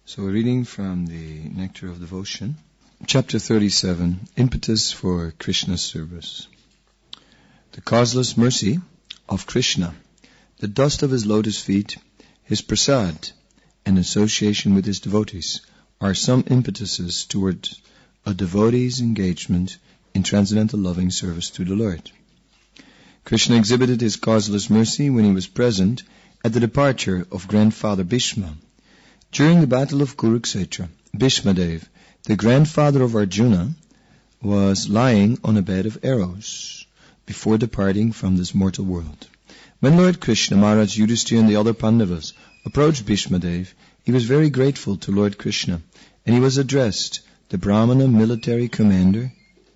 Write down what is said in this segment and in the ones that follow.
So we're reading from the Nectar of Devotion, Chapter 37, Impetus for Krishna's Service. The causeless mercy of Krishna, the dust of his lotus feet, his prasad, and association with his devotees are some impetuses toward a devotee's engagement in transcendental loving service to the Lord. Krishna exhibited his causeless mercy when he was present at the departure of Grandfather Bhishma. During the battle of Kurukshetra, Bhishmadev, the grandfather of Arjuna, was lying on a bed of arrows before departing from this mortal world. When Lord Krishna, Maharaj Yudhishthira and the other Pandavas approached Bhishmadev, he was very grateful to Lord Krishna, and he addressed the Brahmana military commander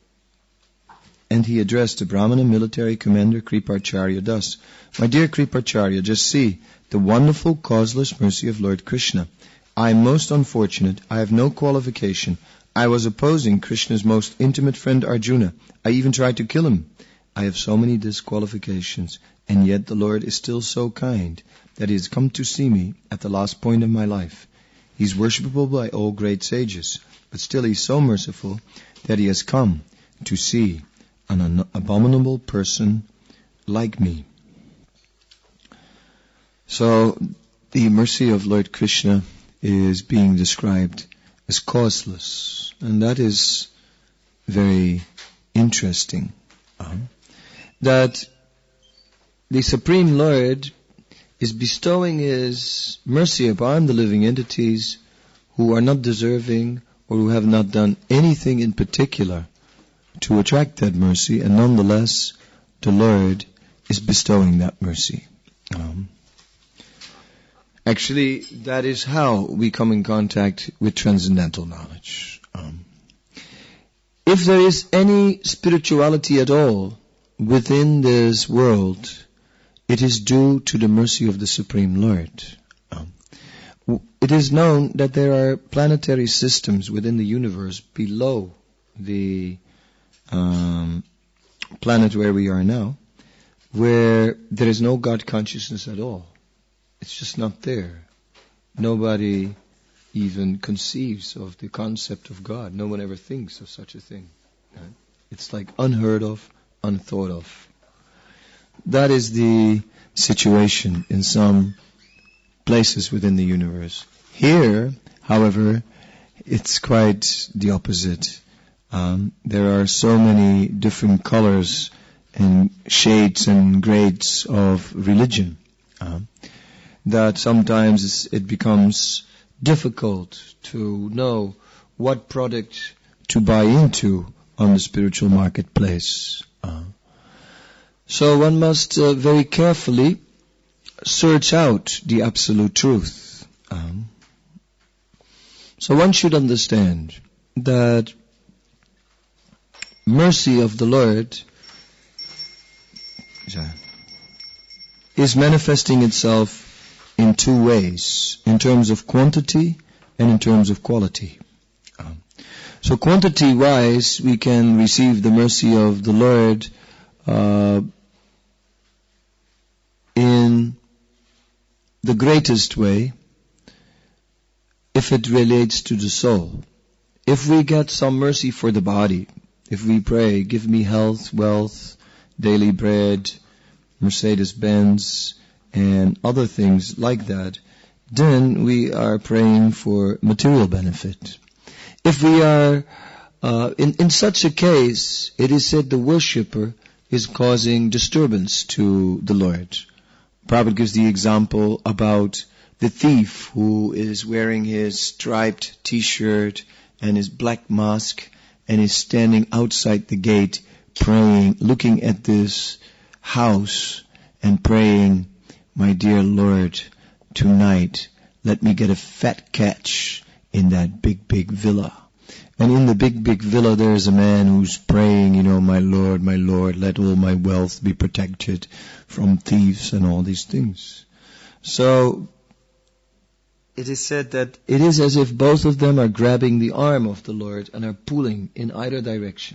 Kripacharya thus: "My dear Kripacharya, just see the wonderful causeless mercy of Lord Krishna. I am most unfortunate. I have no qualification. I was opposing Krishna's most intimate friend Arjuna. I even tried to kill him. I have so many disqualifications, and yet the Lord is still so kind that he has come to see me at the last point of my life. He is worshipable by all great sages, but still he is so merciful that he has come to see an abominable person like me." So the mercy of Lord Krishna is being described as causeless, and that is very interesting. That the Supreme Lord is bestowing his mercy upon the living entities who are not deserving or who have not done anything in particular to attract that mercy, and nonetheless the Lord is bestowing that mercy. Actually, that is how we come in contact with transcendental knowledge. If there is any spirituality at all within this world, it is due to the mercy of the Supreme Lord. It is known that there are planetary systems within the universe below the planet where we are now, where there is no God consciousness at all. It's just not there. Nobody even conceives of the concept of God. No one ever thinks of such a thing. Right? It's like unheard of, unthought of. That is the situation in some places within the universe. Here, however, it's quite the opposite. There are so many different colors and shades and grades of religion that sometimes it becomes difficult to know what product to buy into on the spiritual marketplace. So one must very carefully search out the absolute truth. So one should understand that mercy of the Lord is manifesting itself in two ways, in terms of quantity and in terms of quality. So quantity-wise, we can receive the mercy of the Lord in the greatest way if it relates to the soul. If we get some mercy for the body, if we pray, give me health, wealth, daily bread, Mercedes-Benz, and other things like that, then we are praying for material benefit. If we are, in such a case, it is said the worshipper is causing disturbance to the Lord. Prabhupada gives the example about the thief who is wearing his striped t-shirt and his black mask and is standing outside the gate praying, looking at this house and praying, "My dear Lord, tonight let me get a fat catch in that big, big villa." And in the big, big villa there is a man who's praying, my Lord, let all my wealth be protected from thieves and all these things. So it is said that it is as if both of them are grabbing the arm of the Lord and are pulling in either direction.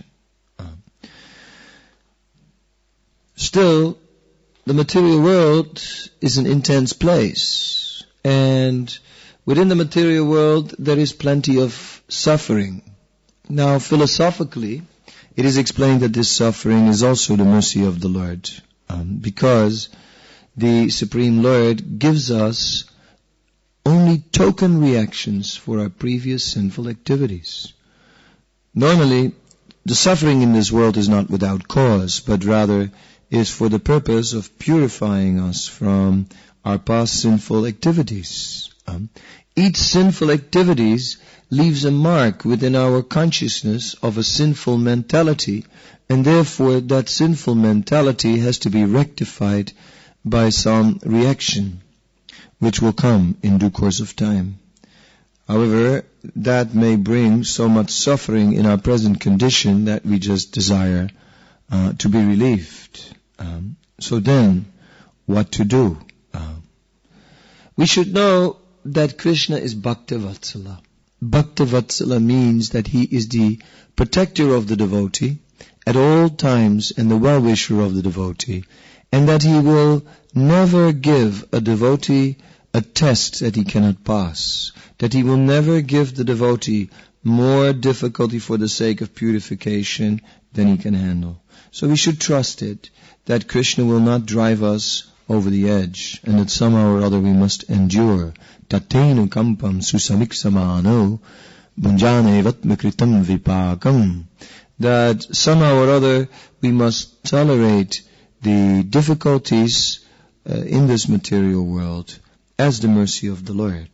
Still, the material world is an intense place, and within the material world there is plenty of suffering. Now, philosophically, it is explained that this suffering is also the mercy of the Lord, because the Supreme Lord gives us only token reactions for our previous sinful activities. Normally, the suffering in this world is not without cause, but rather is for the purpose of purifying us from our past sinful activities. Each sinful activities leaves a mark within our consciousness of a sinful mentality, and therefore that sinful mentality has to be rectified by some reaction, which will come in due course of time. However, that may bring so much suffering in our present condition that we just desire to be relieved. So then, what to do? We should know that Krishna is Bhaktavatsala. Bhaktavatsala means that he is the protector of the devotee at all times and the well-wisher of the devotee, and that he will never give a devotee a test that he cannot pass, that he will never give the devotee more difficulty for the sake of purification than he can handle. So we should trust it, that Krishna will not drive us over the edge, and that somehow or other we must endure. Tatenu kampam susamiksamano bunjane vatmakritam vipakam. That somehow or other we must tolerate the difficulties in this material world as the mercy of the Lord.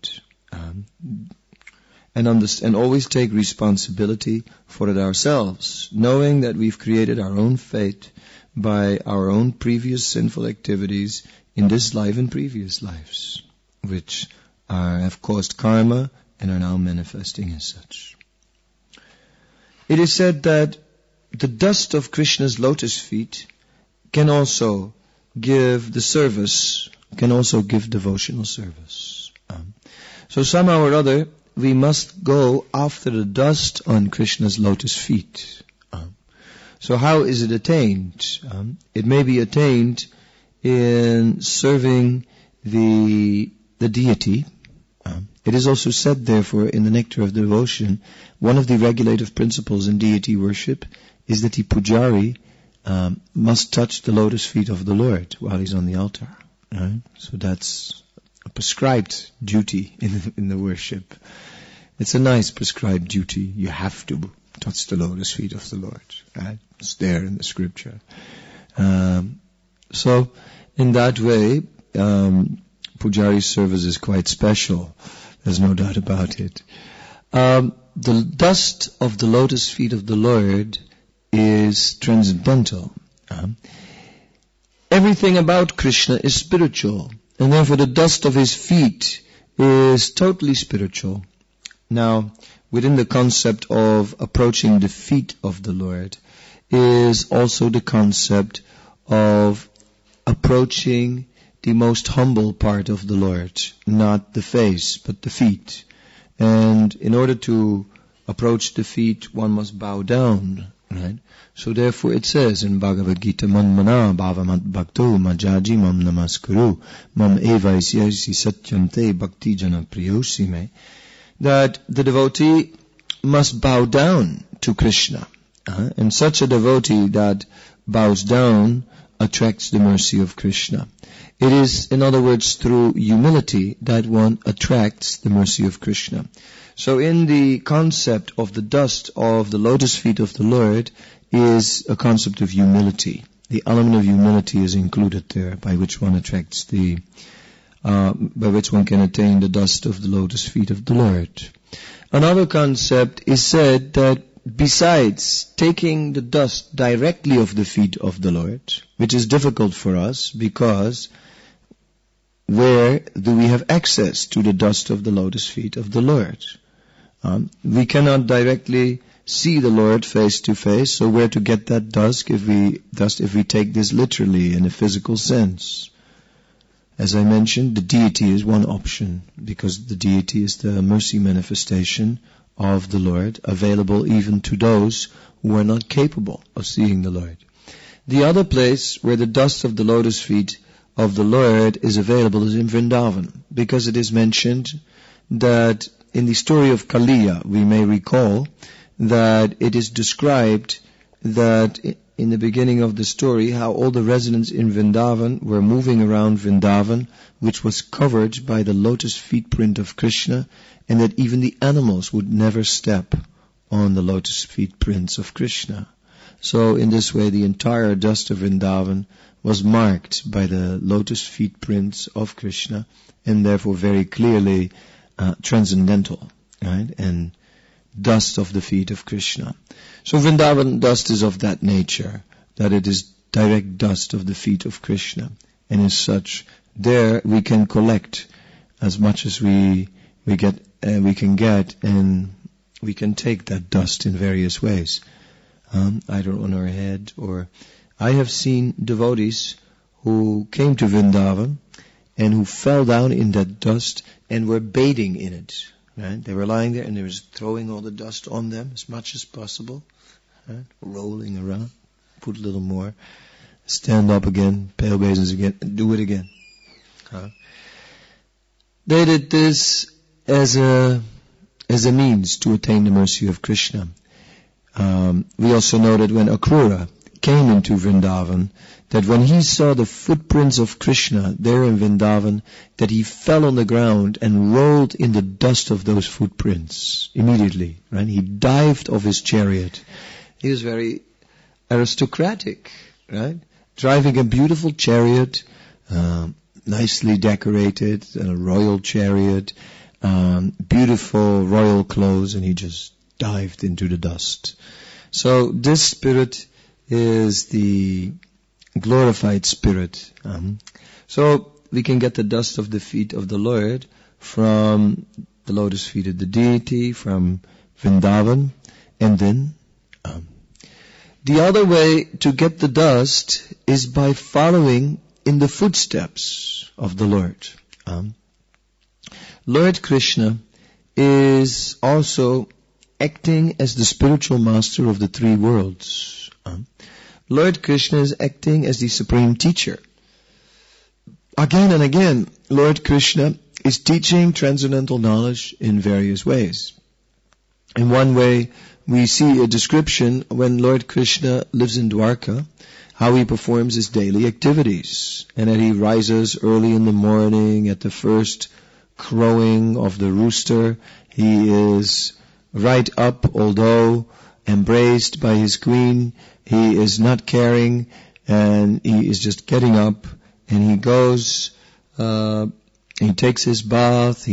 And always take responsibility for it ourselves, knowing that we've created our own fate by our own previous sinful activities in this life and previous lives, which have caused karma and are now manifesting as such. It is said that the dust of Krishna's lotus feet can also give the service, can also give devotional service. So somehow or other, we must go after the dust on Krishna's lotus feet. So how is it attained? It may be attained in serving the deity. It is also said, therefore, in the Nectar of Devotion, one of the regulative principles in deity worship is that the pujari must touch the lotus feet of the Lord while he's on the altar. Right? So that's a prescribed duty in the worship. It's a nice prescribed duty. You have to touch the lotus feet of the Lord. Right? It's there in the scripture. So in that way, pujari's service is quite special. There's no doubt about it. The dust of the lotus feet of the Lord is transcendental. Everything about Krishna is spiritual, and therefore the dust of his feet is totally spiritual. Now, within the concept of approaching the feet of the Lord is also the concept of approaching the most humble part of the Lord, not the face, but the feet. And in order to approach the feet, one must bow down, right? So therefore it says in Bhagavad Gita, Manmana bhavamat bhakto majaji mam namaskuru mam eva isyasi satyante bhakti jana priyosi me, that the devotee must bow down to Krishna. And such a devotee that bows down attracts the mercy of Krishna. It is, in other words, through humility that one attracts the mercy of Krishna. So in the concept of the dust of the lotus feet of the Lord is a concept of humility. The element of humility is included there, by which one attracts by which one can attain the dust of the lotus feet of the Lord. Another concept is said that besides taking the dust directly of the feet of the Lord, which is difficult for us because where do we have access to the dust of the lotus feet of the Lord? We cannot directly see the Lord face to face, so where to get that dust if we take this literally in a physical sense? As I mentioned, the deity is one option, because the deity is the mercy manifestation of the Lord, available even to those who are not capable of seeing the Lord. The other place where the dust of the lotus feet of the Lord is available is in Vrindavan, because it is mentioned that in the story of Kaliya, we may recall that it is described that in the beginning of the story, how all the residents in Vrindavan were moving around Vrindavan, which was covered by the lotus feet print of Krishna, and that even the animals would never step on the lotus feet prints of Krishna. So in this way, the entire dust of Vrindavan was marked by the lotus feet prints of Krishna, and therefore very clearly transcendental, right? And dust of the feet of Krishna. So Vrindavan dust is of that nature, that it is direct dust of the feet of Krishna. And as such, there we can collect as much as we can get, and we can take that dust in various ways. Either on our head, or I have seen devotees who came to Vrindavan and who fell down in that dust and were bathing in it. Right? They were lying there and they were throwing all the dust on them as much as possible, right? Rolling around, put a little more, stand up again, pale basins again, and do it again. They did this as a means to attain the mercy of Krishna. We also know that when Akrura came into Vrindavan, that when he saw the footprints of Krishna there in Vrindavan, that he fell on the ground and rolled in the dust of those footprints immediately. Right? He dived off his chariot. He was very aristocratic, right? Driving a beautiful chariot, nicely decorated, a royal chariot, beautiful royal clothes, and he just dived into the dust. So this spirit is the glorified spirit. So we can get the dust of the feet of the Lord from the lotus feet of the deity, from Vrindavan, and then the other way to get the dust is by following in the footsteps of the Lord. Lord Krishna is also acting as the spiritual master of the three worlds. Lord Krishna is acting as the supreme teacher. Again and again, Lord Krishna is teaching transcendental knowledge in various ways. In one way, we see a description when Lord Krishna lives in Dwarka, how he performs his daily activities, and that he rises early in the morning at the first crowing of the rooster. He is right up, although embraced by his queen. He is not caring, and he is just getting up, and he goes, he takes his bath,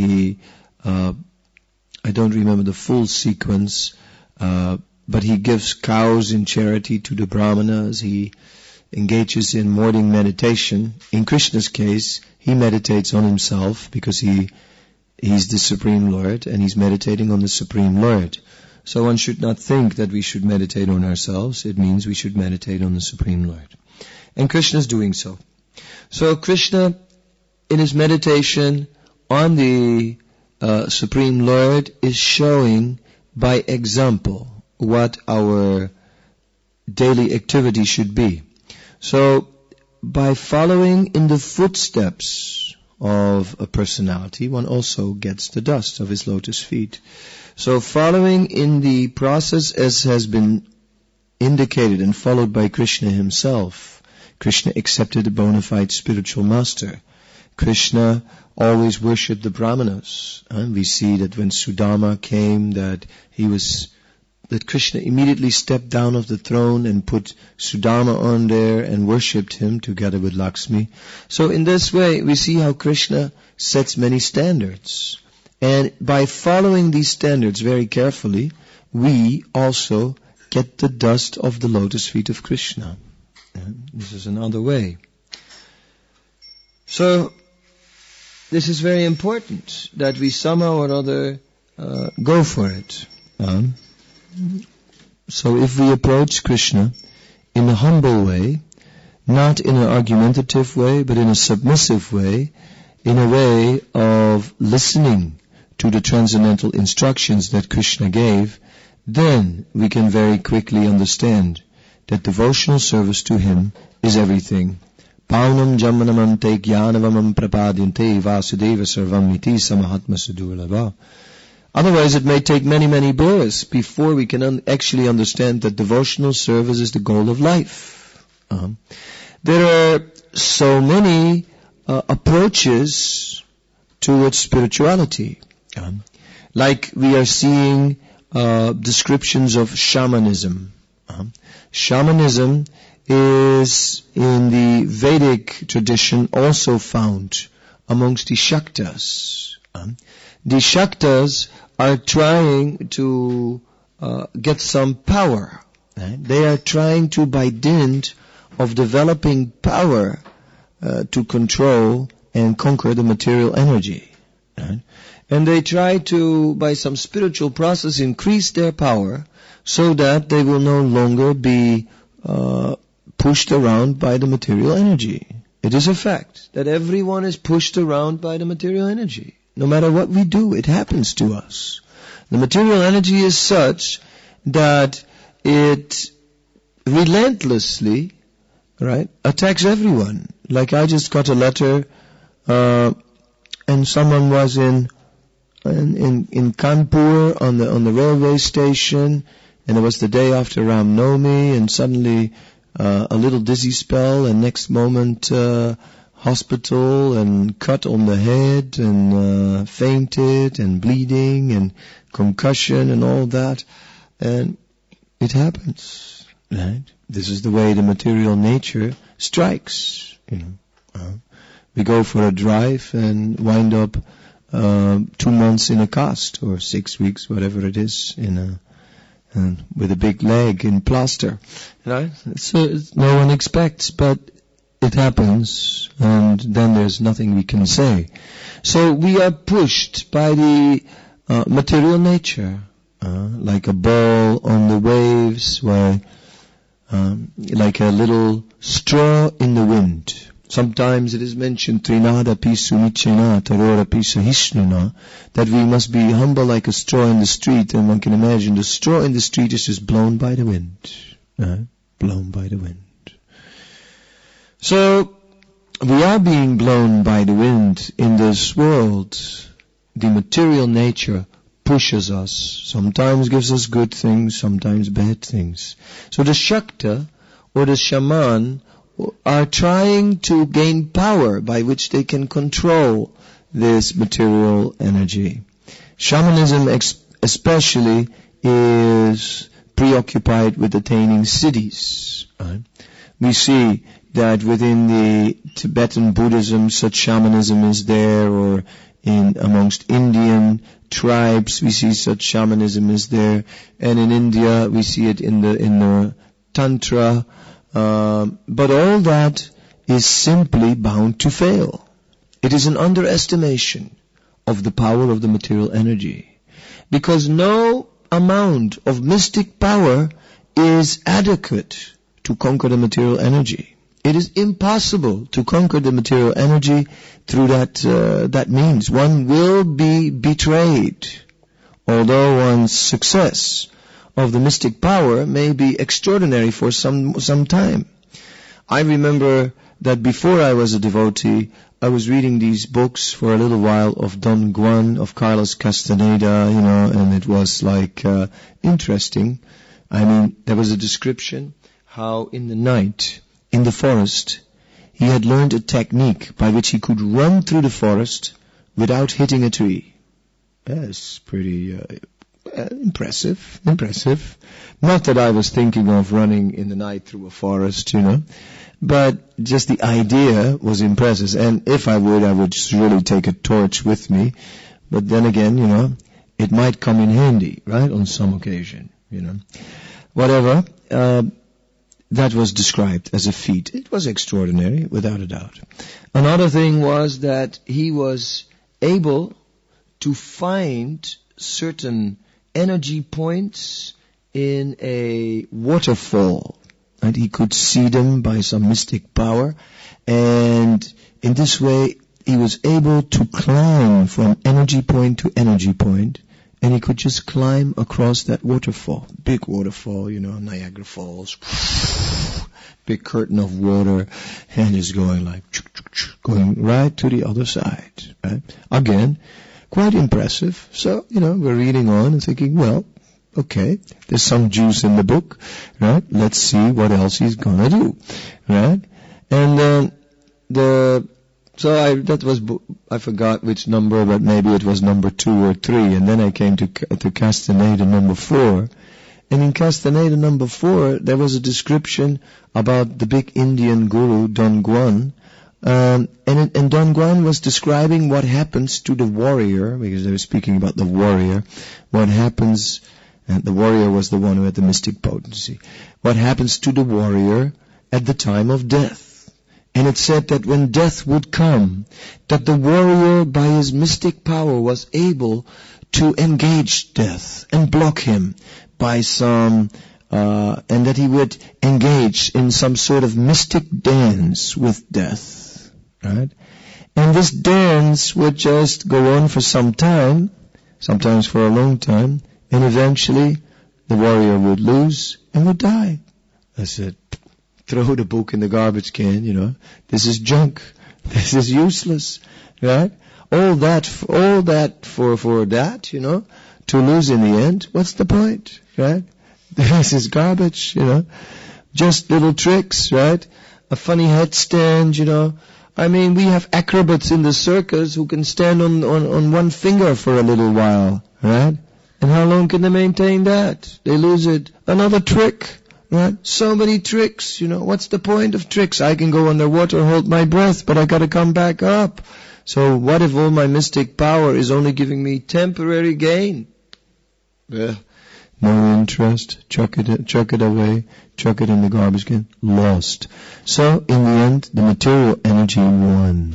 I don't remember the full sequence, but he gives cows in charity to the brahmanas. He engages in morning meditation. In Krishna's case, he meditates on himself because he's the Supreme Lord and he's meditating on the Supreme Lord. So one should not think that we should meditate on ourselves. It means we should meditate on the Supreme Lord. And Krishna is doing so. So Krishna, in his meditation on the Supreme Lord, is showing by example what our daily activity should be. So by following in the footsteps of a personality, one also gets the dust of his lotus feet. So following in the process as has been indicated and followed by Krishna himself, Krishna accepted a bona fide spiritual master. Krishna always worshipped the brahmanas. We see that when Sudama came, that Krishna immediately stepped down off the throne and put Sudama on there and worshipped him together with Lakshmi. So in this way, we see how Krishna sets many standards. And by following these standards very carefully, we also get the dust of the lotus feet of Krishna. This is another way. So, this is very important that we somehow or other go for it. So if we approach Krishna in a humble way, not in an argumentative way, but in a submissive way, in a way of listening to the transcendental instructions that Krishna gave, then we can very quickly understand that devotional service to him is everything. Paunam jamanamante jnanavamam prapadyante vasudeva sarvam iti samahatma sudurlabha. Otherwise, it may take many, many births before we can actually understand that devotional service is the goal of life. There are so many approaches towards spirituality. Like we are seeing descriptions of shamanism. Shamanism is in the Vedic tradition also found amongst the Shaktas. The Shaktas are trying to get some power. They are trying to, by dint of developing power, to control and conquer the material energy. And they try to, by some spiritual process, increase their power so that they will no longer be pushed around by the material energy. It is a fact that everyone is pushed around by the material energy. No matter what we do, it happens to us. The material energy is such that it relentlessly, attacks everyone. Like I just got a letter, and someone was in Kanpur on the railway station, and it was the day after Ram Navami, and suddenly a little dizzy spell, and next moment hospital and cut on the head and fainted and bleeding and concussion and all that. And it happens, right? This is the way the material nature strikes, We go for a drive and wind up 2 months in a cast, or 6 weeks, whatever it is, with a big leg in plaster, right? So no one expects, but it happens, and then there's nothing we can say. So we are pushed by the material nature, like a ball on the waves, like a little straw in the wind. Sometimes it is mentioned, Trinada pisu nichena, tarora pisu hishnuna, that we must be humble like a straw in the street, and one can imagine the straw in the street is just blown by the wind. Blown by the wind. So, we are being blown by the wind in this world. The material nature pushes us, sometimes gives us good things, sometimes bad things. So the Shakta, or the shaman, are trying to gain power by which they can control this material energy. Shamanism especially is preoccupied with attaining siddhis. We see that within the Tibetan Buddhism, such shamanism is there, or amongst Indian tribes, we see such shamanism is there, and in India, we see it in the Tantra, but all that is simply bound to fail. It is an underestimation of the power of the material energy, because no amount of mystic power is adequate to conquer the material energy. It is impossible to conquer the material energy through that means. One will be betrayed, although one's success of the mystic power may be extraordinary for some time. I remember that before I was a devotee, I was reading these books for a little while of Don Juan, of Carlos Castaneda, and it was like interesting. I mean, there was a description how in the night, in the forest, he had learned a technique by which he could run through the forest without hitting a tree. That's pretty impressive. Not that I was thinking of running in the night through a forest, but just the idea was impressive. And if I would surely take a torch with me. But then again, it might come in handy, right, on some occasion, Whatever. That was described as a feat. It was extraordinary, without a doubt. Another thing was that he was able to find certain energy points in a waterfall. And he could see them by some mystic power. And in this way, he was able to climb from energy point to energy point. And he could just climb across that waterfall. Big waterfall, Niagara Falls. big curtain of water, and is going like, going right to the other side, right? Again, quite impressive. So, we're reading on and thinking, well, okay, there's some juice in the book, right? Let's see what else he's gonna do, right? And then I forgot which number, but maybe it was number 2 or 3, and then I came to Castaneda number 4. And in Castaneda number 4, there was a description about the big Indian guru, Don Juan, and Don Juan was describing what happens to the warrior, because they were speaking about the warrior, what happens, and the warrior was the one who had the mystic potency, what happens to the warrior at the time of death. And it said that when death would come, that the warrior by his mystic power was able to engage death and block him by and that he would engage in some sort of mystic dance with death, right? And this dance would just go on for some time, sometimes for a long time, and eventually the warrior would lose and would die. I said, throw the book in the garbage can, This is junk. This is useless, right? All that for that, to lose in the end. What's the point, right? This is garbage, Just little tricks, right? A funny headstand, I mean, we have acrobats in the circus who can stand on one finger for a little while, right? And how long can they maintain that? They lose it. Another trick. Right? So many tricks, What's the point of tricks? I can go underwater, hold my breath, but I gotta come back up. So what if all my mystic power is only giving me temporary gain? No interest. Chuck it away. Chuck it in the garbage can. Lost. So in the end, the material energy won.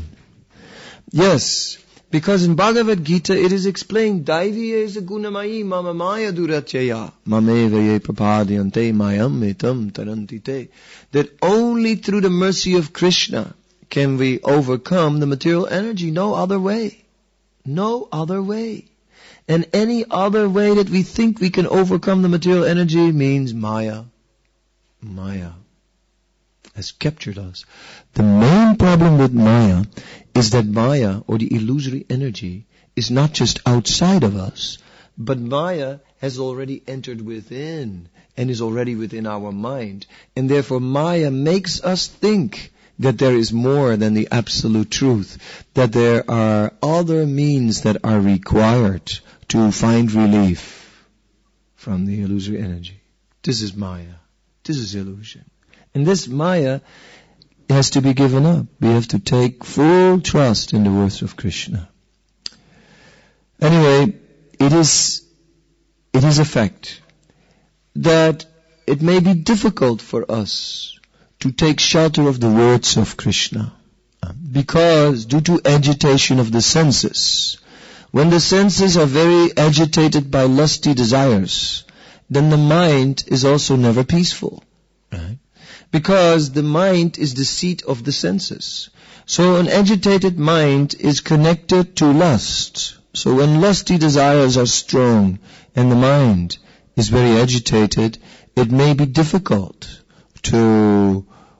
Yes. Because in Bhagavad Gita it is explained, Daiviye gunamayi mama maya duratyaya mameveye prapadyante mayam etam tarantite. That only through the mercy of Krishna can we overcome the material energy. No other way. No other way. And any other way that we think we can overcome the material energy means Maya. Maya has captured us. The main problem with Maya is that Maya, or the illusory energy, is not just outside of us, but Maya has already entered within and is already within our mind. And therefore Maya makes us think that there is more than the absolute truth, that there are other means that are required to find relief from the illusory energy. This is Maya. This is illusion. And this Maya has to be given up. We have to take full trust in the words of Krishna. Anyway, it is a fact that it may be difficult for us to take shelter of the words of Krishna, because due to agitation of the senses, when the senses are very agitated by lusty desires, then the mind is also never peaceful, right? Because the mind is the seat of the senses. So an agitated mind is connected to lust. So when lusty desires are strong and the mind is very agitated, it may be difficult to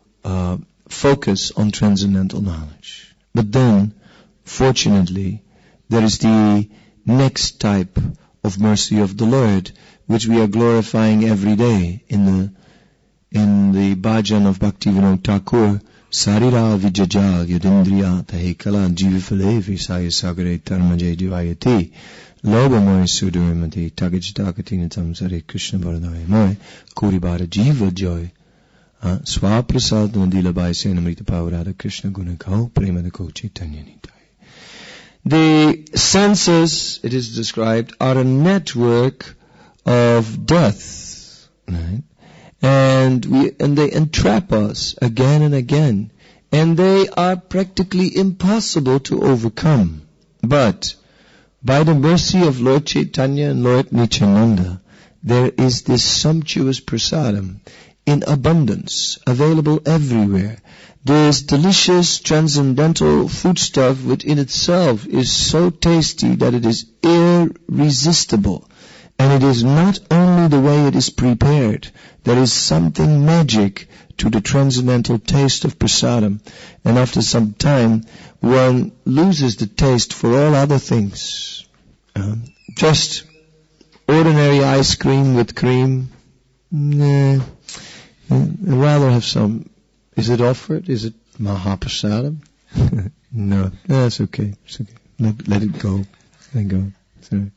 focus on transcendental knowledge. But then, fortunately, there is the next type of mercy of the Lord, which we are glorifying every day in the bhajan of Bhaktivinoda Thakur. Sarira vijaja yadindriya tahekala jivifale visaya sagare tarmaje jivayati lobamoy sudurimati tagajitakatina sare Krishna Bharadaya moy kuribara jiva joy swaprasad mandila bai senamrita pavarada Krishna gunakau premadako chaitanya nitai. The senses, it is described, are a network of death, right? And they entrap us again and again. And they are practically impossible to overcome. But by the mercy of Lord Chaitanya and Lord Nityananda, there is this sumptuous prasadam in abundance, available everywhere. This delicious transcendental foodstuff, which in itself is so tasty that it is irresistible. And it is not only the way it is prepared. There is something magic to the transcendental taste of prasadam. And after some time, one loses the taste for all other things. Just ordinary ice cream with cream, nah. I'd rather have some. Is it offered? Is it Mahaprasadam? No, that's okay. It's okay. Let it go. Let it go. Sorry.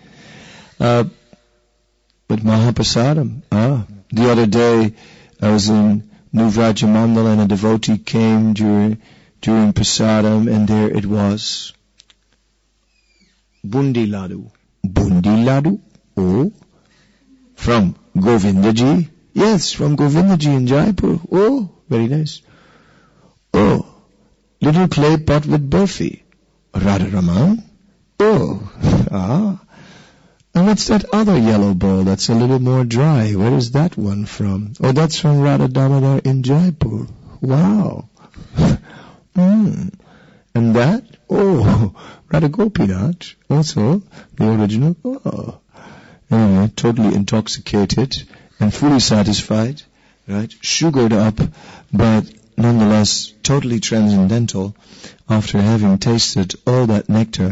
But Mahaprasadam. The other day I was in New Vrajamandala and a devotee came during Prasadam, and there it was. Bundi Ladu. Bundi Ladu? Oh. From Govindaji? Yes, from Govindaji in Jaipur. Oh, very nice. Oh, little clay pot with burfi. Radharaman? Oh, And what's that other yellow bowl that's a little more dry? Where is that one from? Oh, that's from Radha Damodar in Jaipur. Wow. And that? Oh, Radha Gopinath. Also, the original. Oh. Anyway, totally intoxicated and fully satisfied, right? Sugared up, but nonetheless totally transcendental after having tasted all that nectar.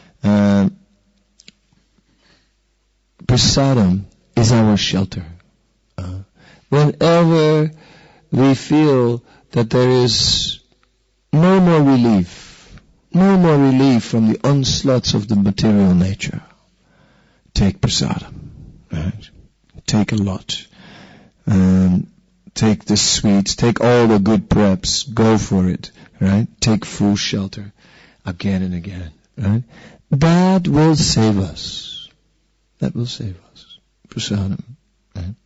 Prasadam is our shelter. Whenever we feel that there is no more relief from the onslaughts of the material nature, take prasadam, right? Take a lot. Take the sweets, take all the good preps, go for it, right? Take full shelter again and again, right? That will save us. That will save us. Prasadam, right?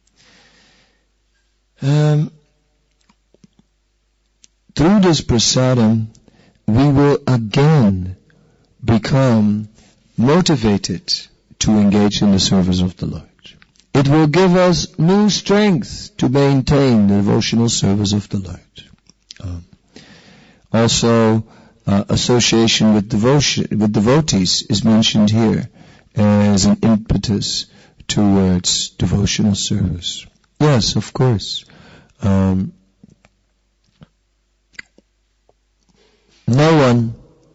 Through this prasadam, we will again become motivated to engage in the service of the Lord. It will give us new strength to maintain the devotional service of the Lord. Also, association with devotees is mentioned here as an impetus towards devotional service. Yes, of course. No one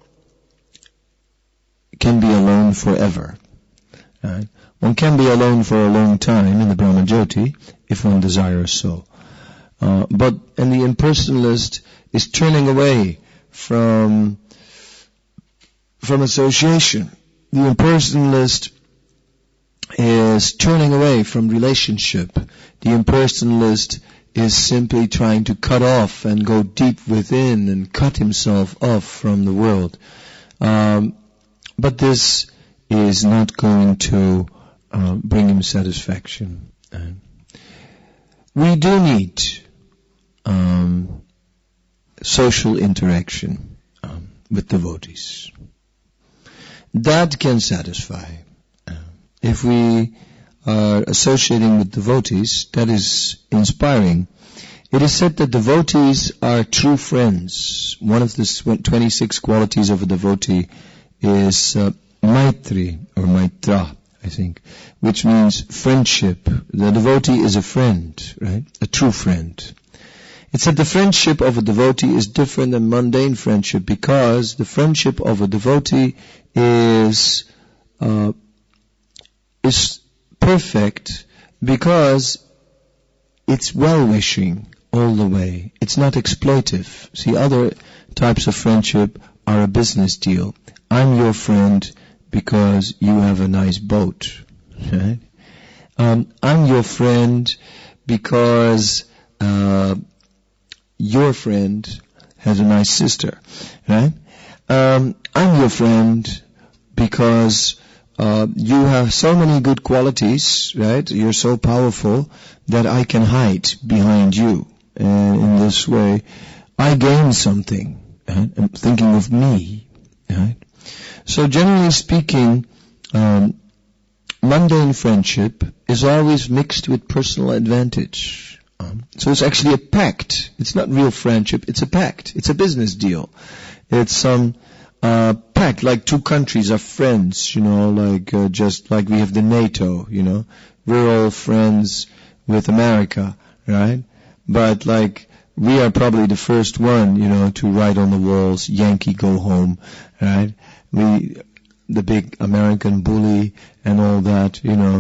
can be alone forever. Right? One can be alone for a long time in the Brahmajyoti if one desires so. And the impersonalist is turning away from association. The impersonalist is turning away from relationship. The impersonalist is simply trying to cut off and go deep within and cut himself off from the world. But this is not going to bring him satisfaction. We do need social interaction with devotees. That can satisfy. If we are associating with devotees, that is inspiring. It is said that devotees are true friends. One of the 26 qualities of a devotee is Maitri or Maitra, I think, which means friendship. The devotee is a friend, right? A true friend. It's that the friendship of a devotee is different than mundane friendship because the friendship of a devotee is perfect because it's well-wishing all the way. It's not exploitive. See, other types of friendship are a business deal. I'm your friend because you have a nice boat, right? I'm your friend because your friend has a nice sister, right? I'm your friend because you have so many good qualities, right? You're so powerful that I can hide behind you. And in this way, I gain something. Right? I'm thinking of me. Right? So generally speaking, mundane friendship is always mixed with personal advantage. So it's actually a pact. It's not real friendship. It's a pact. It's a business deal. It's pact, like two countries are friends, just like we have the NATO, We're all friends with America, right? But we are probably the first one, to write on the walls, Yankee go home, right? The big American bully and all that,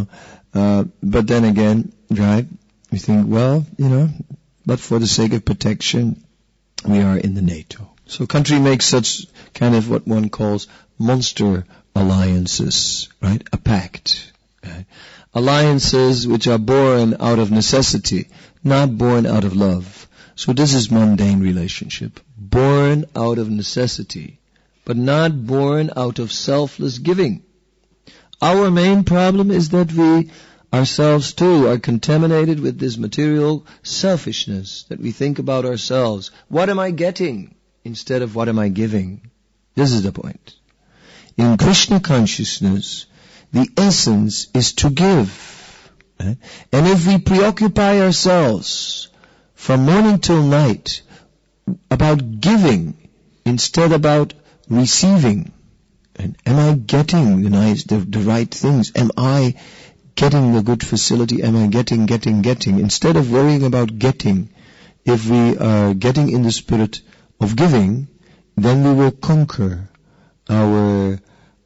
but then again, right? We think, but for the sake of protection, we are in the NATO. So country makes such kind of what one calls monster alliances, right? A pact, right? Alliances which are born out of necessity, not born out of love. So this is mundane relationship. Born out of necessity, but not born out of selfless giving. Our main problem is that we ourselves too are contaminated with this material selfishness, that we think about ourselves. What am I getting instead of what am I giving? This is the point. In Krishna consciousness, the essence is to give. Right? And if we preoccupy ourselves from morning till night about giving instead about receiving, and am I getting the right things? Am I getting the good facility? Am I getting? Instead of worrying about getting, if we are getting in the spirit of giving, then we will conquer our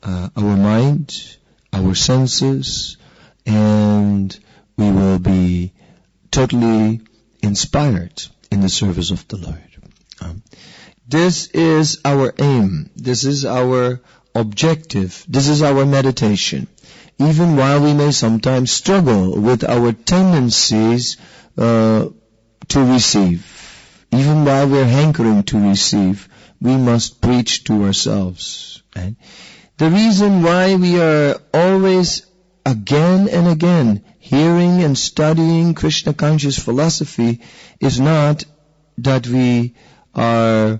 mind, our senses, and we will be totally inspired in the service of the Lord. This is our aim. This is our objective. This is our meditation. Even while we may sometimes struggle with our tendencies to receive, even while we're hankering to receive, we must preach to ourselves. Right? The reason why we are always again and again hearing and studying Krishna conscious philosophy is not that we are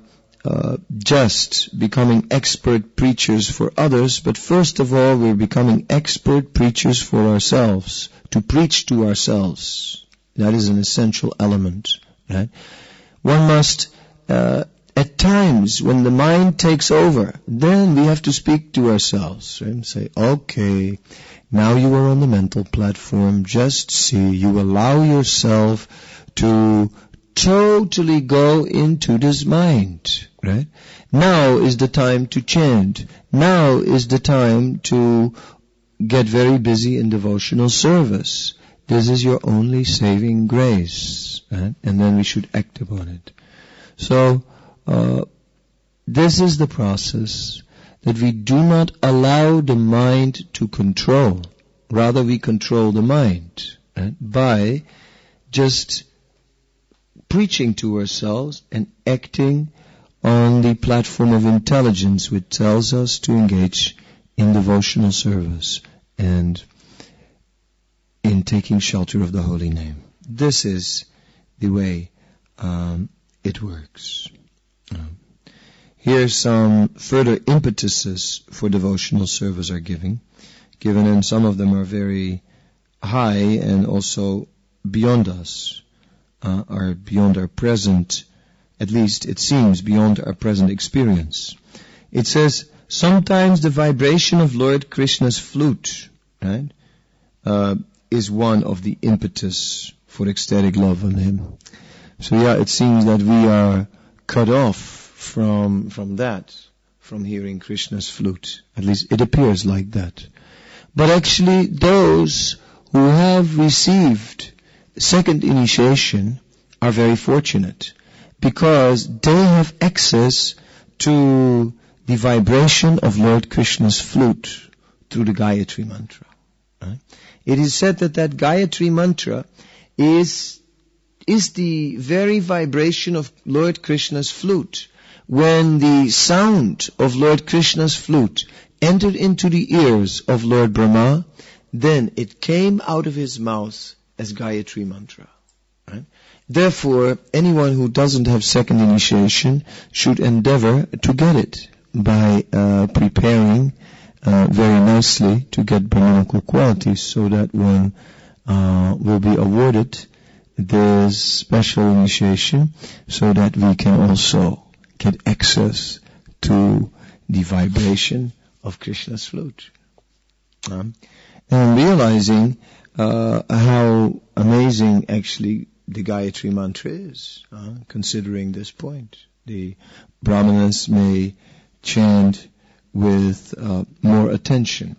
just becoming expert preachers for others, but first of all, we're becoming expert preachers for ourselves, to preach to ourselves. That is an essential element, right? One must, at times, when the mind takes over, then we have to speak to ourselves, right? And say, okay, now you are on the mental platform, just see, you allow yourself to totally go into this mind, right? Now is the time to chant. Now is the time to get very busy in devotional service. This is your only saving grace, right? And then we should act upon it. So, this is the process that we do not allow the mind to control. Rather, we control the mind, right? By just preaching to ourselves and acting on the platform of intelligence which tells us to engage in devotional service and in taking shelter of the holy name. This is the way it works. Here some further impetuses for devotional service are given, and some of them are very high and also beyond us. Are beyond our present, at least it seems beyond our present experience. It says, sometimes the vibration of Lord Krishna's flute, right, is one of the impetus for ecstatic love on Him. So it seems that we are cut off from hearing Krishna's flute. At least it appears like that. But actually those who have received second initiation are very fortunate because they have access to the vibration of Lord Krishna's flute through the Gayatri mantra. Right? It is said that Gayatri mantra is the very vibration of Lord Krishna's flute. When the sound of Lord Krishna's flute entered into the ears of Lord Brahma, then it came out of his mouth as Gayatri mantra. Right? Therefore, anyone who doesn't have second initiation should endeavor to get it by preparing very nicely to get Brahmanical qualities so that one will be awarded this special initiation so that we can also get access to the vibration of Krishna's flute. And realizing how amazing actually the Gayatri Mantra is, considering this point. The Brahmanas may chant with more attention.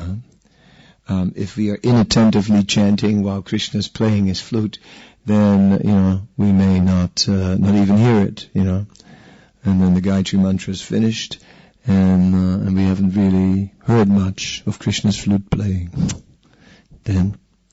If we are inattentively chanting while Krishna is playing his flute, then, we may not even hear it, And then the Gayatri Mantra is finished, and we haven't really heard much of Krishna's flute playing. Then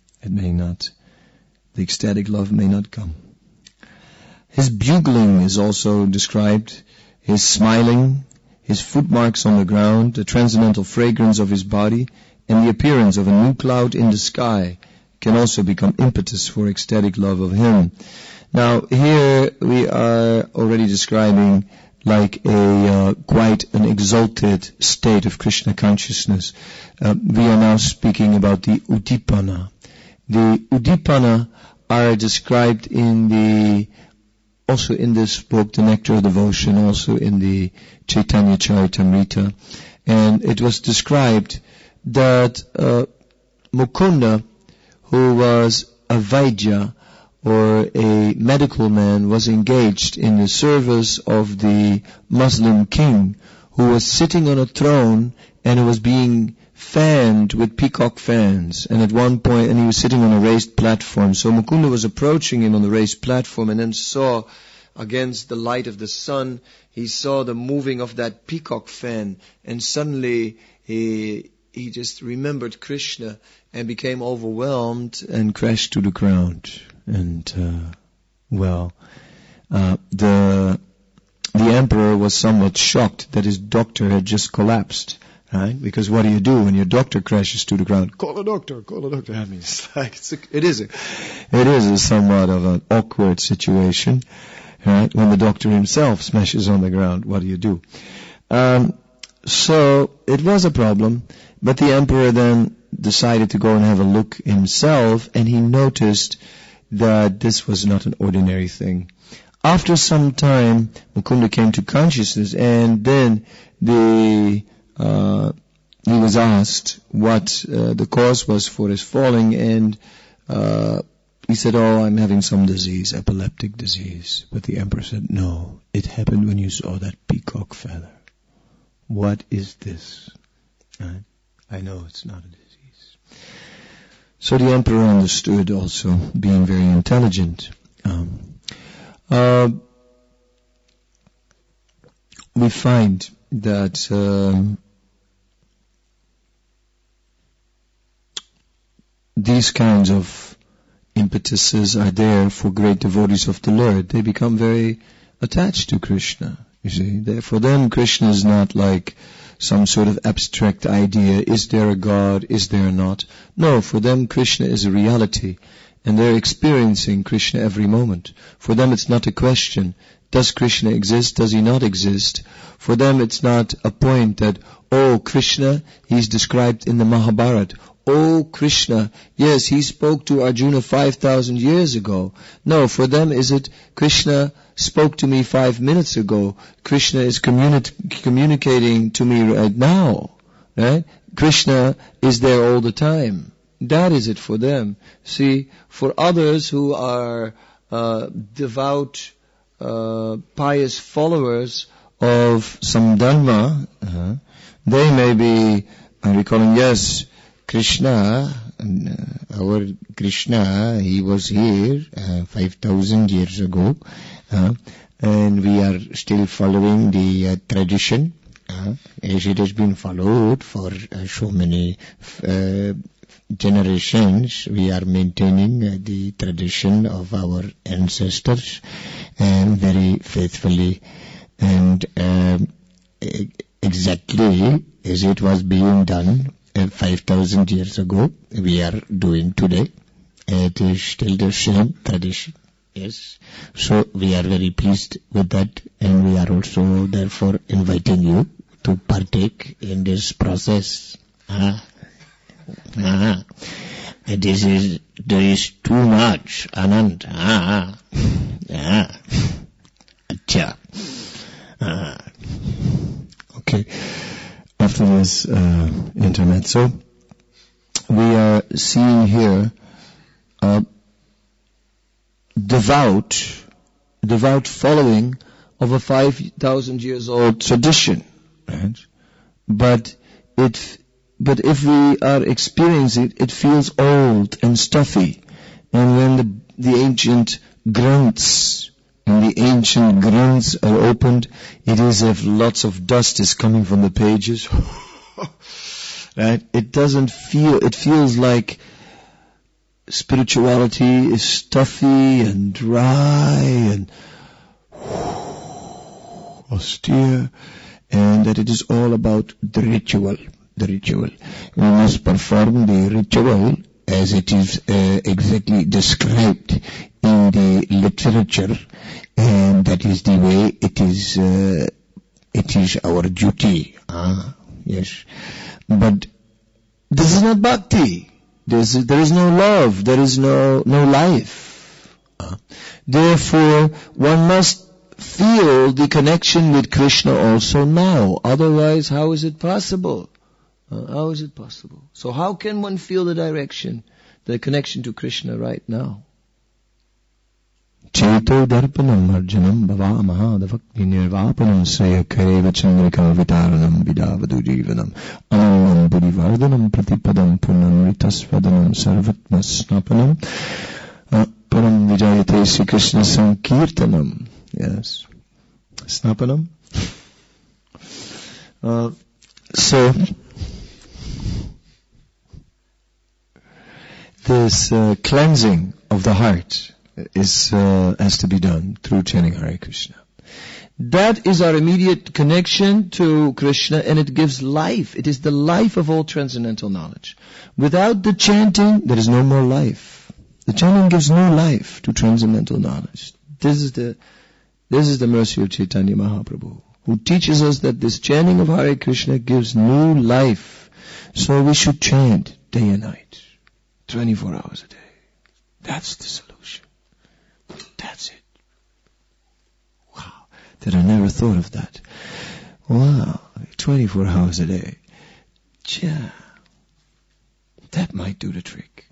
the ecstatic love may not come. His bugling is also described, his smiling, his footmarks on the ground, the transcendental fragrance of his body, and the appearance of a new cloud in the sky can also become impetus for ecstatic love of him. Now, here we are already describing like quite an exalted state of Krishna consciousness. We are now speaking about the Udipana. The Udipana are described also in this book, The Nectar of Devotion, also in the Chaitanya Charitamrita. And it was described that Mukunda, who was a Vaidya, or a medical man, was engaged in the service of the Muslim king, who was sitting on a throne and who was being fanned with peacock fans. And at one point, and he was sitting on a raised platform. So Mukunda was approaching him on the raised platform and then saw against the light of the sun, he saw the moving of that peacock fan, and suddenly he just remembered Krishna and became overwhelmed and crashed to the ground. And, the emperor was somewhat shocked that his doctor had just collapsed, right? Because what do you do when your doctor crashes to the ground? Call a doctor. I mean, it is a somewhat of an awkward situation, right? When the doctor himself smashes on the ground, what do you do? So it was a problem, but the emperor then decided to go and have a look himself, and he noticed that this was not an ordinary thing. After some time, Mukunda came to consciousness, and then he was asked what the cause was for his falling, and he said, I'm having some disease, epileptic disease. But the emperor said, no, it happened when you saw that peacock feather. What is this? I know it's not a disease. So the emperor understood also, being very intelligent. We find that these kinds of impetuses are there for great devotees of the Lord. They become very attached to Krishna, you see. For them, Krishna is not like some sort of abstract idea. Is there a God? Is there not? No, for them Krishna is a reality, and they're experiencing Krishna every moment. For them it's not a question, does Krishna exist? Does he not exist? For them it's not a point that, Krishna, he's described in the Mahabharata. Krishna, yes, he spoke to Arjuna 5,000 years ago. No, for them is it, Krishna spoke to me 5 minutes ago. Krishna is communicating to me right now. Right? Krishna is there all the time. That is it for them. See, for others who are devout, pious followers of some Dharma, they may be recalling, yes, Krishna, our Krishna, he was here 5,000 years ago, and we are still following the tradition, as it has been followed for so many generations. We are maintaining the tradition of our ancestors, and very faithfully and exactly as it was being done 5,000 years ago, we are doing today. It is still the same tradition. Yes. So we are very pleased with that, and we are also therefore inviting you to partake in this process. There is too much, Anand. Acha. Okay. after this intermezzo, we are seeing here devout following of a 5,000 years old tradition, right? But if we are experiencing it, it feels old and stuffy. And when the ancient grunts are opened, it is as if lots of dust is coming from the pages. Right? It feels like spirituality is stuffy and dry and austere, and that it is all about the ritual. We must perform the ritual as it is exactly described in the literature, and that is the way it is our duty. Yes. But this is not bhakti. There is no love. There is no life. Therefore, one must feel the connection with Krishna also now. Otherwise, how is it possible? How is it possible? So how can one feel the connection to Krishna right now? Cheto darpanam arjanam bhavamaha davakti nirvapanam sreyakareva chandrika vitaranam vidavadu jivanam ananam buddhivardhanam pratipadam punamritasvadanam sarvatma snapanam param vijayate Sri Krishna sankirtanam. Yes. Snapanam. So this cleansing of the heart has to be done through chanting Hare Krishna. That is our immediate connection to Krishna, and it gives life. It is the life of all transcendental knowledge. Without the chanting, there is no more life. The chanting gives new life to transcendental knowledge. This is the mercy of Chaitanya Mahaprabhu, who teaches us that this chanting of Hare Krishna gives new life. So we should chant day and night, 24 hours a day. That's the solution. That's it. Wow. That I never thought of that. Wow. 24 hours a day. Yeah. That might do the trick.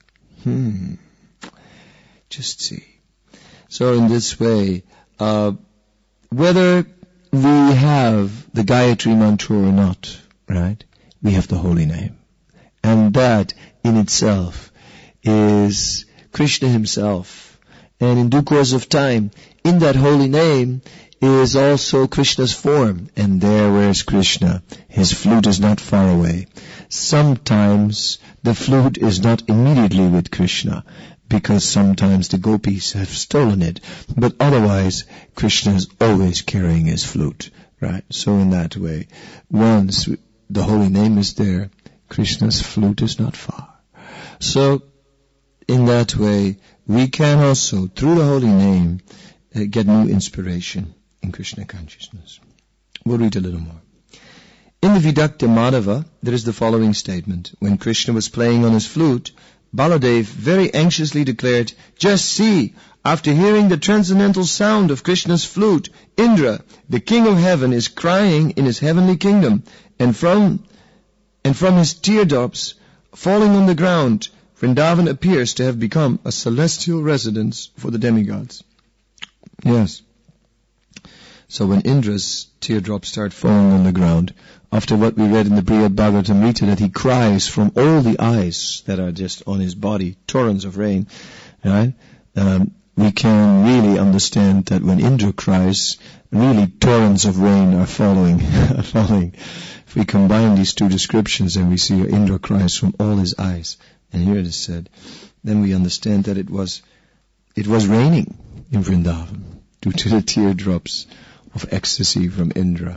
Just see. So in this way, whether we have the Gayatri mantra or not, right? We have the holy name. And that in itself is Krishna himself. And in due course of time, in that holy name is also Krishna's form. And there, where is Krishna? His flute is not far away. Sometimes the flute is not immediately with Krishna, because sometimes the gopis have stolen it. But otherwise, Krishna is always carrying his flute, right? So in that way, once the holy name is there, Krishna's flute is not far. So, in that way, we can also, through the holy name, get new inspiration in Krishna consciousness. We'll read a little more. In the Vidakta Madhava, there is the following statement. When Krishna was playing on his flute, Baladev very anxiously declared, "Just see, after hearing the transcendental sound of Krishna's flute, Indra, the king of heaven, is crying in his heavenly kingdom, and from his teardrops falling on the ground, Vrindavan appears to have become a celestial residence for the demigods." Yes. So when Indra's teardrops start falling on the ground, after what we read in the Brihad Bhagavatamrita, that he cries from all the eyes that are just on his body, torrents of rain, right? We can really understand that when Indra cries, really torrents of rain are falling. If we combine these two descriptions and we see Indra cries from all his eyes, and here it is said, then we understand that it was raining in Vrindavan due to the teardrops of ecstasy from Indra.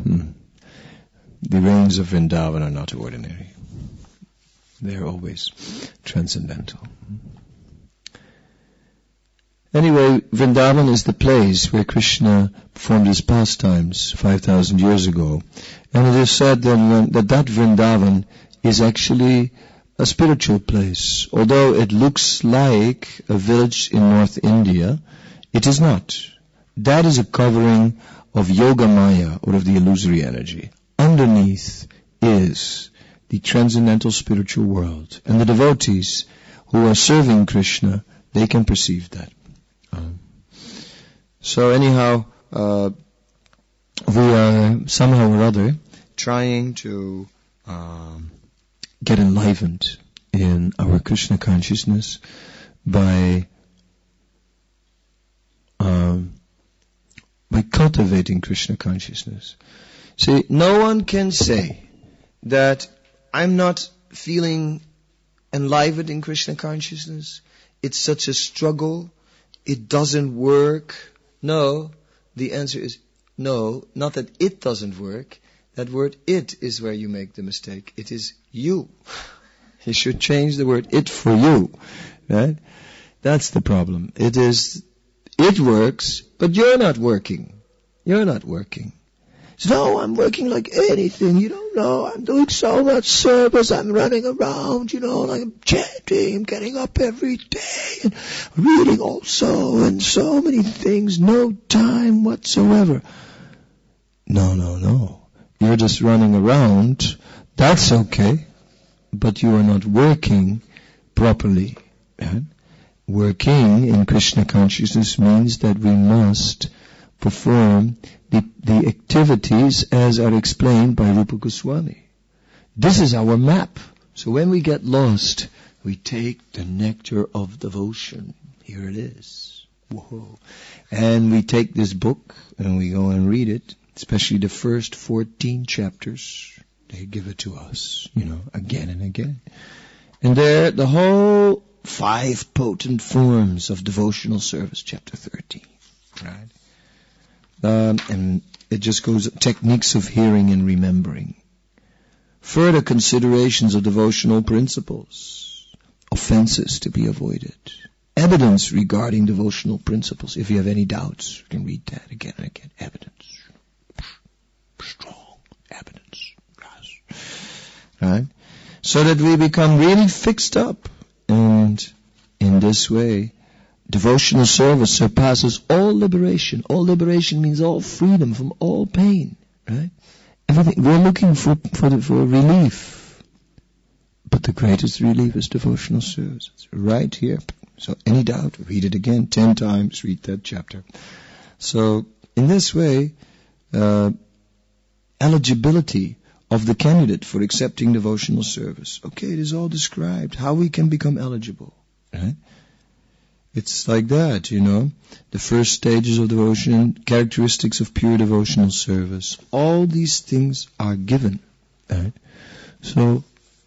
The rains of Vrindavan are not ordinary. They are always transcendental. Anyway, Vrindavan is the place where Krishna performed his pastimes 5,000 years ago. And it is said then that Vrindavan is actually a spiritual place. Although it looks like a village in North India, it is not. That is a covering of Yoga Maya, or of the illusory energy. Underneath is the transcendental spiritual world. And the devotees who are serving Krishna, they can perceive that. So anyhow, we are somehow or other trying to get enlivened in our Krishna consciousness by cultivating Krishna consciousness. See, no one can say that I'm not feeling enlivened in Krishna consciousness. It's such a struggle. It doesn't work. No, the answer is no, not that it doesn't work. That word it is where you make the mistake. It is you. You should change the word it for you. Right? That's the problem. It works, but you're not working. You're not working. So, no, I'm working like anything. You don't know. I'm doing so much service. I'm running around, like I'm chanting. I'm getting up every day and reading also and so many things. No time whatsoever. No. You're just running around. That's okay. But you are not working properly. Right? Working in Krishna consciousness means that we must perform the activities as are explained by Rupa Goswami. This is our map. So when we get lost, we take the nectar of devotion. Here it is. Whoa. And we take this book and we go and read it, especially the first 14 chapters. They give it to us, again and again. And there, the whole 5 potent forms of devotional service, chapter 13. Right? And it just goes, techniques of hearing and remembering. Further considerations of devotional principles. Offenses to be avoided. Evidence regarding devotional principles. If you have any doubts, you can read that again and again. Evidence. Strong evidence. Yes. Right? So that we become really fixed up. And in this way, devotional service surpasses all liberation. All liberation means all freedom from all pain, right? Everything. We're looking for relief. But the greatest relief is devotional service. It's right here. So any doubt, read it again 10 times, read that chapter. So in this way, eligibility of the candidate for accepting devotional service. Okay, it is all described, how we can become eligible, right? It's like that, the first stages of devotion, characteristics of pure devotional service. All these things are given, right? So,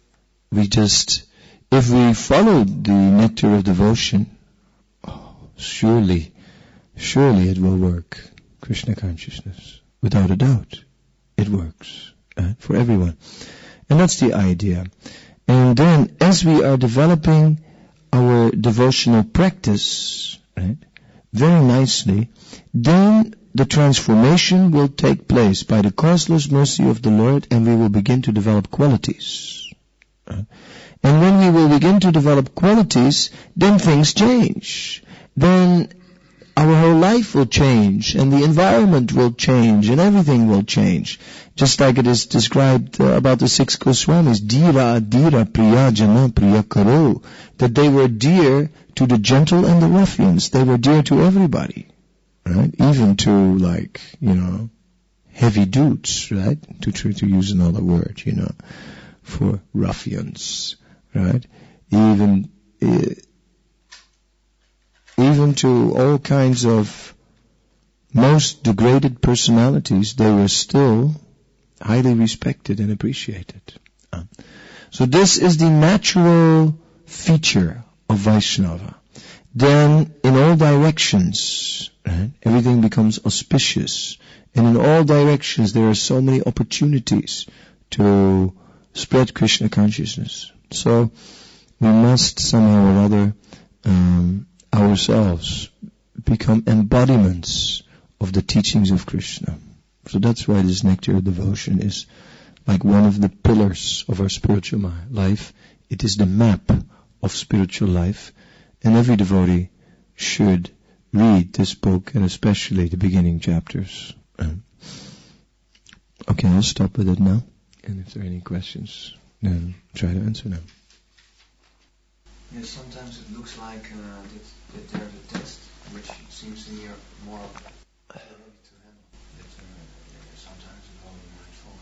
if we follow the nectar of devotion, surely it will work. Krishna consciousness, without a doubt, it works, right? For everyone. And that's the idea. And then, as we are developing our devotional practice, right, very nicely, then the transformation will take place by the causeless mercy of the Lord, and we will begin to develop qualities. Right? And when we will begin to develop qualities, then things change. Then our whole life will change, and the environment will change, and everything will change. Just like it is described about the 6 Goswamis, Dira Adira Priya Jana Priya Karo, that they were dear to the gentle and the ruffians. They were dear to everybody, right? Even to heavy dudes, right? To use another word, for ruffians, right? Even to all kinds of most degraded personalities, they were still highly respected and appreciated. So this is the natural feature of Vaishnava. Then in all directions, right, everything becomes auspicious. And in all directions there are so many opportunities to spread Krishna consciousness. So we must somehow or other ourselves become embodiments of the teachings of Krishna. So that's why this nectar of devotion is like one of the pillars of our spiritual life. It is the map of spiritual life, and every devotee should read this book, and especially the beginning chapters. Okay, I'll stop with it now. And if there are any questions, then try to answer them. Yes, sometimes it looks like that there's a test which seems to me more ability to handle. That sometimes it only might fall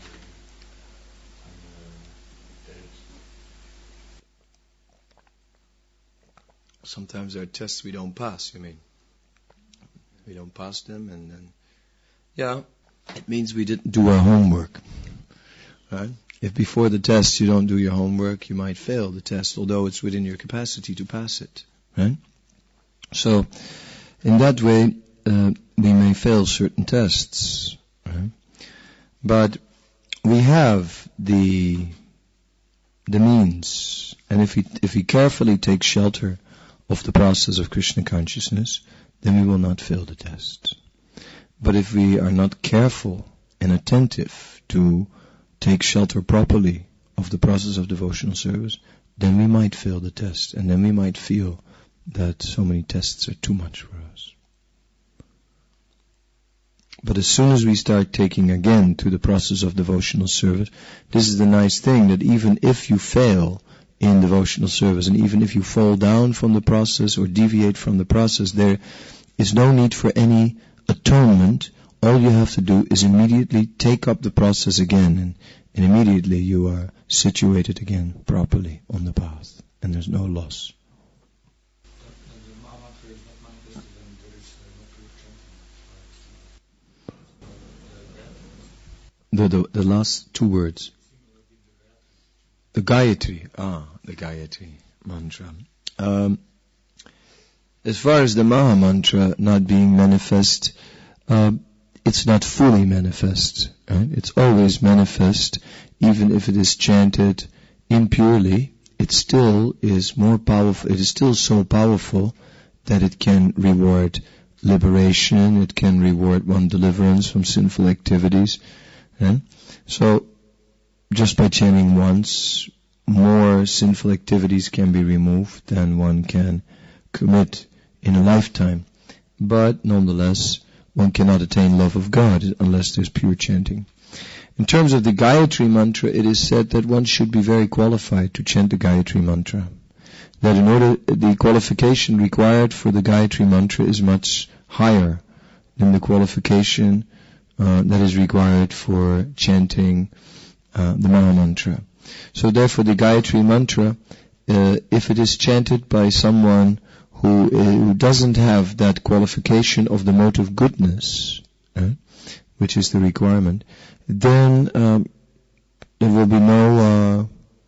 Sometimes there are tests we don't pass, you mean? We don't pass them, and then, yeah, it means we didn't do our homework, right? If before the test you don't do your homework, you might fail the test, although it's within your capacity to pass it, right? So, in that way, we may fail certain tests, right? But we have the means, and if we carefully take shelter of the process of Krishna consciousness, then we will not fail the test. But if we are not careful and attentive to take shelter properly of the process of devotional service, then we might fail the test, and then we might feel that so many tests are too much for us. But as soon as we start taking again to the process of devotional service, this is the nice thing, that even if you fail in devotional service, and even if you fall down from the process or deviate from the process, there is no need for any atonement. All you have to do is immediately take up the process again, and immediately you are situated again properly on the path, and there's no loss. The last two words. The Gayatri. The Gayatri mantra. As far as the Maha Mantra not being manifest, it's not fully manifest. Right? It's always manifest, even if it is chanted impurely. It still is more powerful. It is still so powerful that it can reward liberation. It can reward one deliverance from sinful activities. Right? So, just by chanting once, more sinful activities can be removed than one can commit in a lifetime. But nonetheless, one cannot attain love of God unless there's pure chanting. In terms of the Gayatri mantra, it is said that one should be very qualified to chant the Gayatri mantra. That in order, the qualification required for the Gayatri mantra is much higher than the qualification that is required for chanting the Maha Mantra. So therefore the Gayatri Mantra, if it is chanted by someone who doesn't have that qualification of the mode of goodness, which is the requirement, then there will be no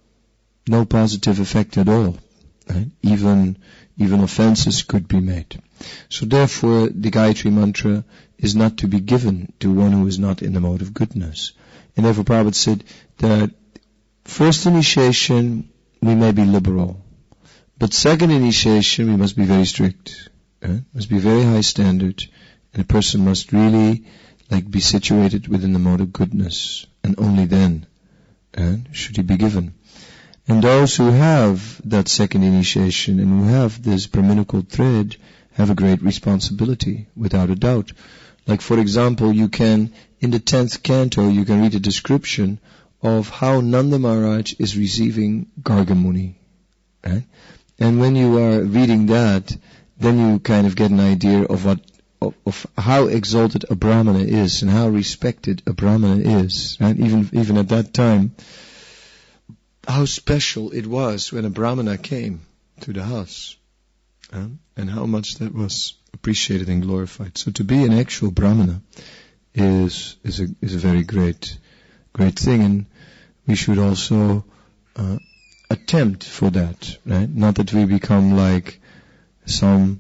positive effect at all. Right? Even offenses could be made. So therefore the Gayatri Mantra is not to be given to one who is not in the mode of goodness. And therefore Prabhupada said that first initiation we may be liberal, but second initiation we must be very strict. Must be very high standard, and a person must really be situated within the mode of goodness, and only then should he be given. And those who have that second initiation and who have this Brahminical thread have a great responsibility, without a doubt. Like for example, you can, in the 10th canto, you can read a description of how Nanda Maharaj is receiving Gargamuni. Right? And when you are reading that, then you kind of get an idea of how exalted a Brahmana is and how respected a Brahmana is. Right? Even at that time, how special it was when a Brahmana came to the house. And how much that was appreciated and glorified. So to be an actual Brahmana is a very great thing, and we should also attempt for that, right? Not that we become like some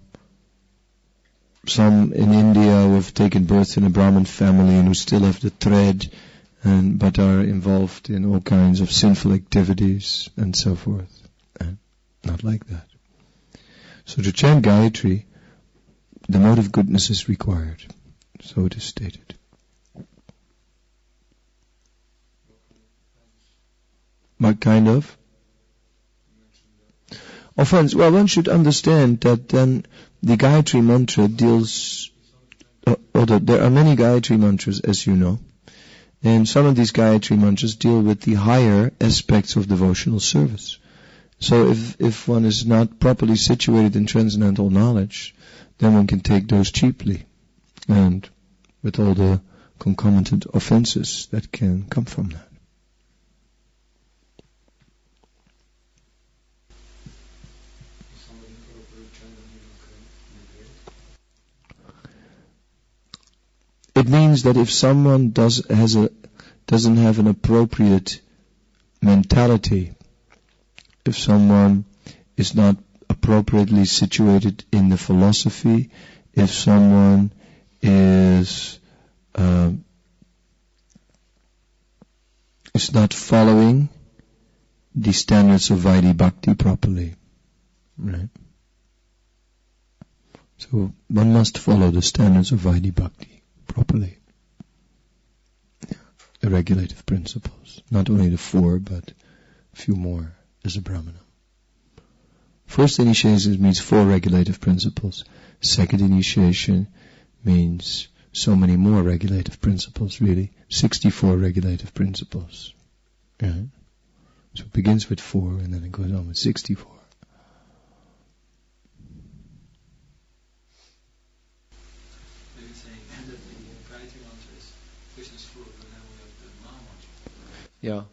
in India who have taken birth in a Brahmin family and who still have the thread, but are involved in all kinds of sinful activities and so forth. Not like that. So to chant Gayatri, the mode of goodness is required. So it is stated. What kind of? Offense. Well, one should understand that then the Gayatri mantra deals, there are many Gayatri mantras, as you know, And some of these Gayatri mantras deal with the higher aspects of devotional service. So if one is not properly situated in transcendental knowledge, then one can take those cheaply, and with all the concomitant offenses that can come from that. It means that if someone doesn't have an appropriate mentality, if someone is not appropriately situated in the philosophy, if someone is not following the standards of Vaidhi Bhakti properly, right? So one must follow the standards of Vaidhi Bhakti properly. The regulative principles. Not only the 4, but a few more as a Brahmana. First initiation means 4 regulative principles. Second initiation means so many more regulative principles, really. 64 regulative principles. Right? So it begins with 4 and then it goes on with 64. Yeah.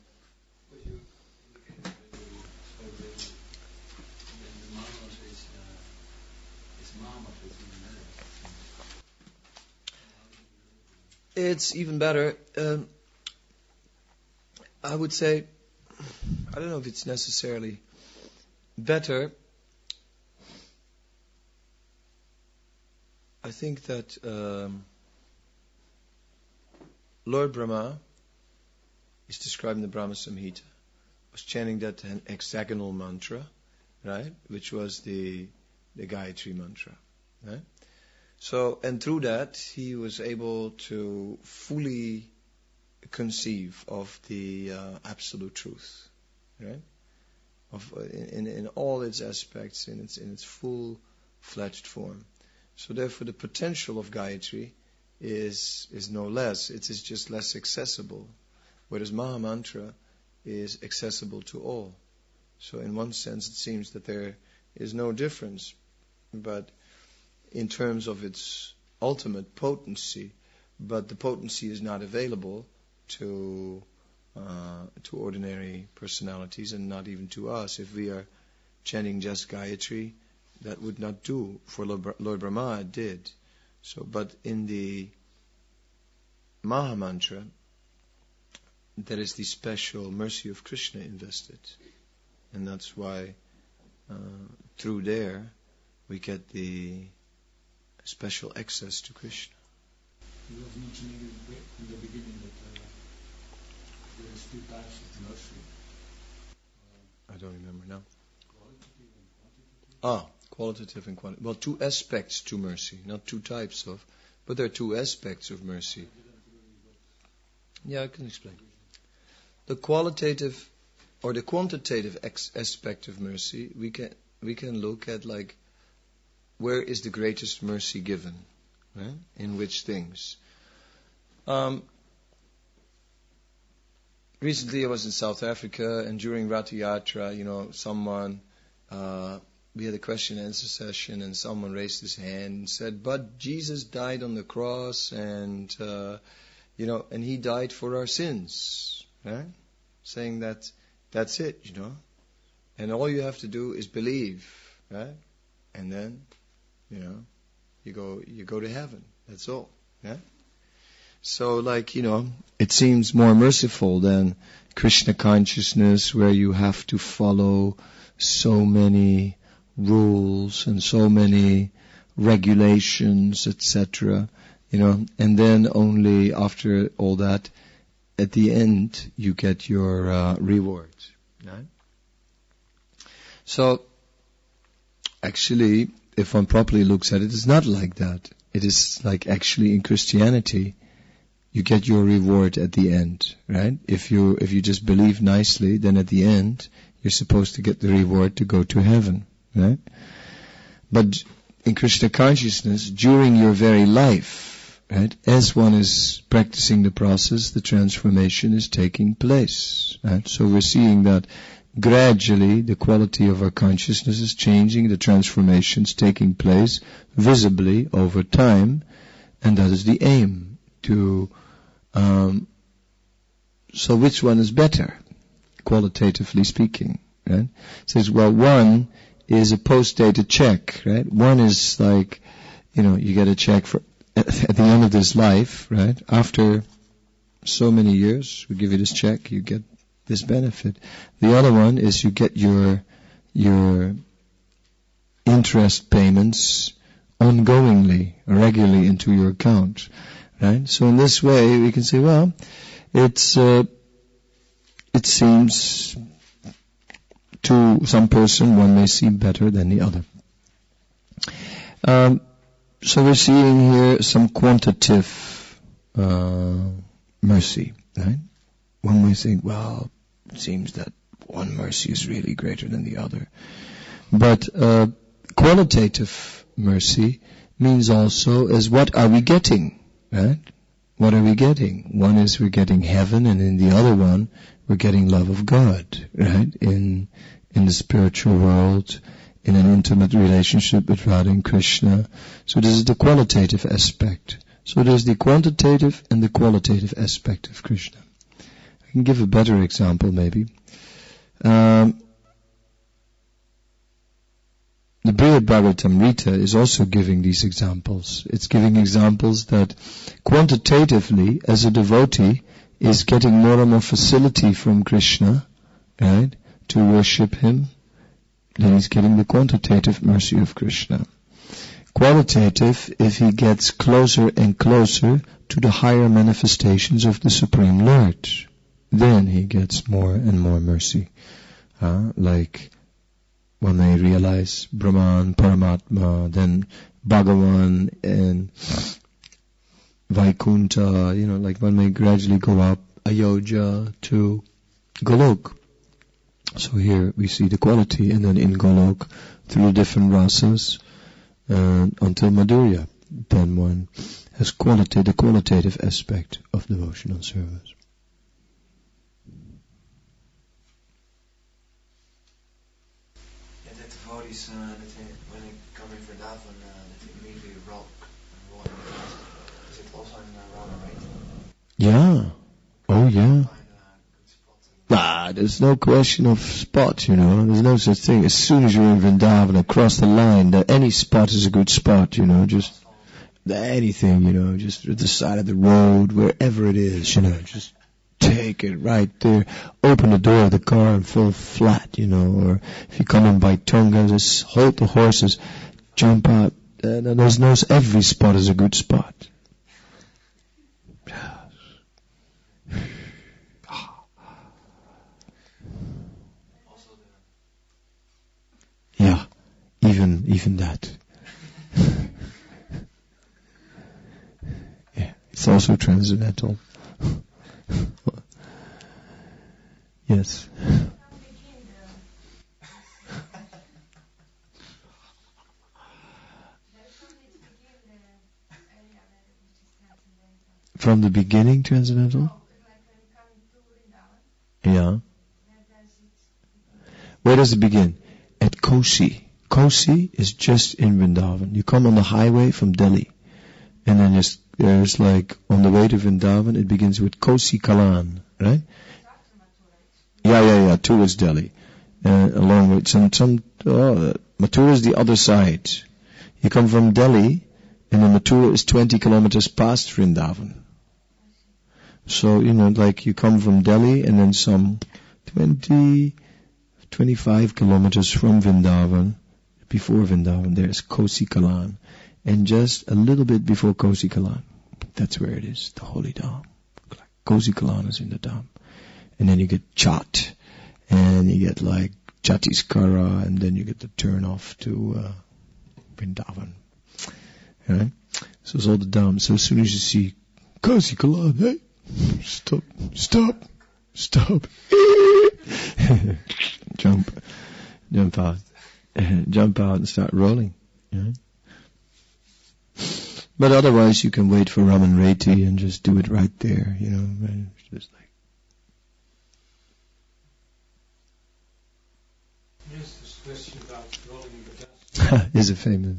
It's even better. I would say, I don't know if it's necessarily better. I think that Lord Brahma is described in the Brahma Samhita, was chanting that hexagonal mantra, right? Which was the Gayatri mantra, right? So, and through that, he was able to fully conceive of the absolute truth, right? In all its aspects, in its full-fledged form. So, therefore, the potential of Gayatri is no less. It is just less accessible. Whereas Mahamantra is accessible to all. So in one sense it seems that there is no difference. But in terms of its ultimate potency, but the potency is not available to ordinary personalities and not even to us. If we are chanting just Gayatri, that would not do. For Lord Brahma it did. So, but in the Mahamantra, there is the special mercy of Krishna invested. And that's why through there we get the special access to Krishna. You was mentioning in the beginning that there is 2 types of mercy. I don't remember now. Qualitative and quantitative. Qualitative and quantitative. Well, 2 aspects to mercy, not 2 types of, but there are 2 aspects of mercy. Yeah, I can explain. The qualitative or the quantitative aspect of mercy, we can look at like, where is the greatest mercy given, right? In which things? Recently I was in South Africa, and during Ratha Yatra, someone, we had a question and answer session, and someone raised his hand and said, but Jesus died on the cross, and and he died for our sins, right? Saying that that's it, and all you have to do is believe, right? And then, you go to heaven. That's all, yeah. So, it seems more merciful than Krishna consciousness, where you have to follow so many rules and so many regulations, etc. And then only after all that, at the end, you get your reward. Right? So, actually, if one properly looks at it, it's not like that. It is like actually in Christianity, you get your reward at the end, right? If you just believe nicely, then at the end, you're supposed to get the reward to go to heaven, right? But in Krishna consciousness, during your very life, Right? As one is practicing the process, the transformation is taking place. Right? So we're seeing that gradually the quality of our consciousness is changing, the transformation's taking place visibly over time, and that is the aim. So which one is better, qualitatively speaking? Right? It says, well, one is a post-dated check, right? One is like, you get a check for at the end of this life, right? After so many years, we give you this check, you get this benefit. The other one is you get your interest payments ongoingly, regularly into your account, right? So in this way, we can say, well, it seems to some person one may seem better than the other. So we're seeing here some quantitative mercy, right? One may think, well, it seems that one mercy is really greater than the other. But qualitative mercy means also as what are we getting, right? What are we getting? One is we're getting heaven, and in the other one we're getting love of God, right? In the spiritual world, in an intimate relationship with Radha and Krishna. So this is the qualitative aspect. So there's the quantitative and the qualitative aspect of Krishna. I can give a better example maybe. The Brihad Bhagavatamrita is also giving these examples. It's giving examples that quantitatively, as a devotee, is getting more and more facility from Krishna, right, to worship him. Then he's getting the quantitative mercy of Krishna. Qualitative, if he gets closer and closer to the higher manifestations of the Supreme Lord, then he gets more and more mercy. Like when they realize Brahman, Paramatma, then Bhagavan and Vaikuntha, like one may gradually go up Ayodhya to Golok. So here we see the quality, and then in Golok, through different rasas, until Madhurya, then one has the qualitative aspect of devotional service. Yeah, the devotees, when they come in Vrindavan, they immediately roll in the dust. Is it also in Radha, right? Yeah. Oh, yeah. There's no question of spot, There's no such thing. As soon as you're in Vrindavan, across the line, that any spot is a good spot, just anything, just at the side of the road, wherever it is, just take it right there. Open the door of the car and fall flat, or if you come in by Tonga, just hold the horses, jump out. Every spot is a good spot. Yeah, even that. Yeah, it's also transcendental. Yes. From the beginning, transcendental? Yeah. Where does it begin? At Kosi. Kosi is just in Vrindavan. You come on the highway from Delhi, and then there's like on the way to Vrindavan, it begins with Kosi Kalan, right? Yeah. Towards Delhi, along with Mathura is the other side. You come from Delhi, and then Mathura is 20 kilometers past Vrindavan. So like you come from Delhi, and then some 25 kilometers from Vrindavan, before Vrindavan, there's Kosi Kalan. And just a little bit before Kosi Kalan, that's where it is, the holy Dham. Kosi Kalan is in the Dham. And then you get Chat, and you get like Chhattisgarh, and then you get the turn off to Vrindavan. Right? So it's all the Dham. So as soon as you see Kosi Kalan, hey, stop. Jump out and start rolling. Yeah. But otherwise you can wait for Raman Reti and just do it right there, right? Just like. Yes, this question about rolling in the dust. Is a famous.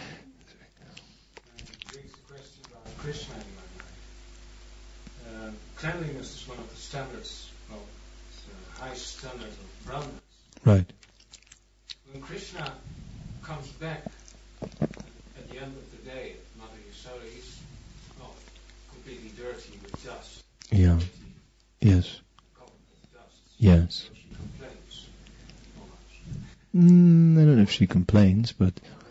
Brings the question about Krishna in my mind. Cleanliness is one of the standards, it's the highest standard of Brahmins. Right. When Krishna comes back at the end of the day, Mother Yasoda, he's completely dirty with dust. Yeah. Dirty, Yes. covered with dust. Yes. So she complains almost. I don't know if she complains, but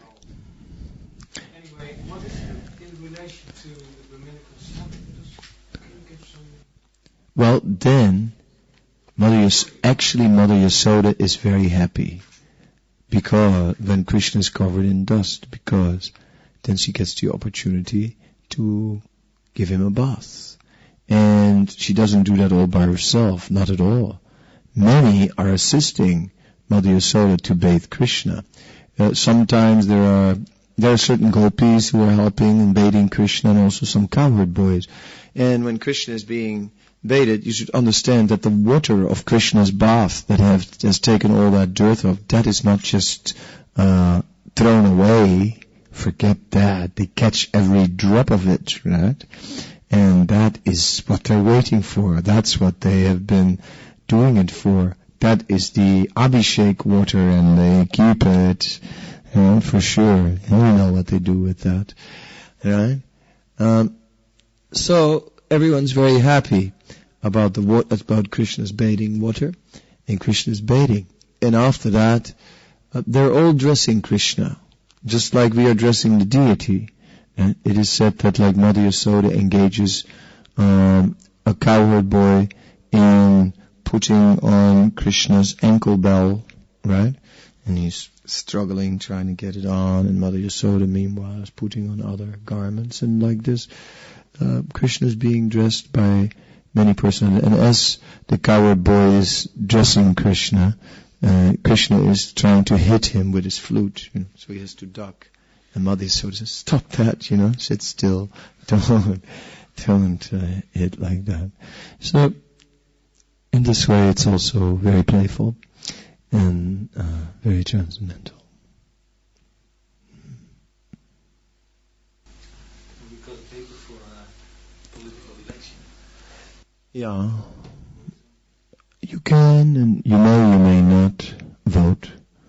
Anyway, what is it in relation to the Brahminical standard? Can you give some... well, then Mother Yasoda is very happy because when Krishna is covered in dust, because then she gets the opportunity to give him a bath. And she doesn't do that all by herself, not at all. Many are assisting Mother Yasoda to bathe Krishna. Sometimes there are certain gopis who are helping and bathing Krishna, and also some cowherd boys. And when Krishna is being bathed, you should understand that the water of Krishna's bath that has taken all that dirt off, that is not just thrown away. Forget that. They catch every drop of it, right? And that is what they're waiting for. That's what they have been doing it for. That is the Abhishek water, and they keep it, for sure. You know what they do with that, right? So everyone's very happy about about Krishna's bathing water and Krishna's bathing. And after that, they're all dressing Krishna, just like we are dressing the deity. And it is said that like Mother Yasoda engages a cowherd boy in putting on Krishna's ankle bell, right? And he's struggling, trying to get it on, and Mother Yasoda meanwhile is putting on other garments, and like this, Krishna is being dressed by many persons. And as the cowherd boy is dressing Krishna, Krishna is trying to hit him with his flute, so he has to duck. And Mother Yasoda says, "Stop that, sit still, don't hit like that." So, in this way, it's also very playful and very transcendental. We got a paper for a political election. Yeah. You can, and you may not vote.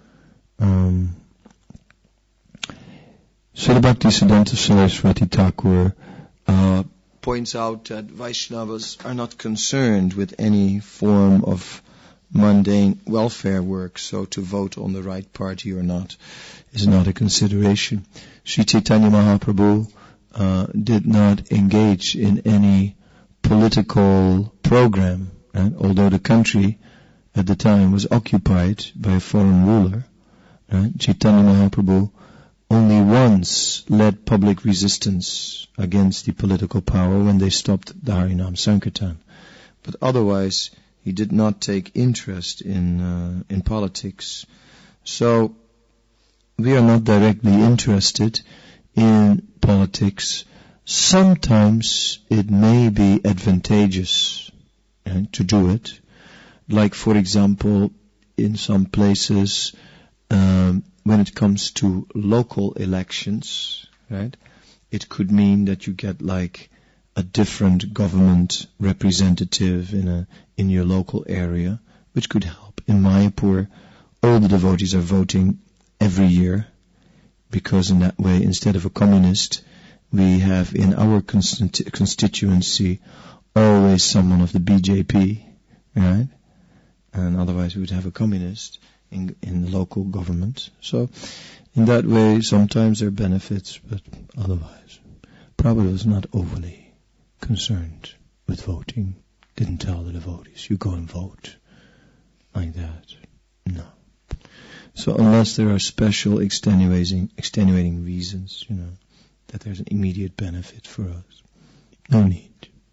Srila Bhaktisiddhanta Saraswati Thakur points out that Vaishnavas are not concerned with any form of mundane welfare work, so to vote on the right party or not is not a consideration. Sri Chaitanya Mahaprabhu did not engage in any political program, right? Although the country at the time was occupied by a foreign ruler. Right? Chaitanya Mahaprabhu only once led public resistance against the political power when they stopped the Harinam Sankirtan. But otherwise, he did not take interest in politics. So, we are not directly interested in politics. Sometimes it may be advantageous to do it. Like, for example, in some places, when it comes to local elections, right, it could mean that you get like a different government representative in your local area, which could help. In Mayapur, all the devotees are voting every year, because in that way, instead of a communist, we have in our constituency always someone of the BJP, right? And otherwise we would have a communist in the local government. So in that way, sometimes there are benefits, but otherwise, Prabhupada was not overly concerned with voting. Didn't tell the devotees, you go and vote like that. No. So unless there are special extenuating reasons, that there's an immediate benefit for us, no need.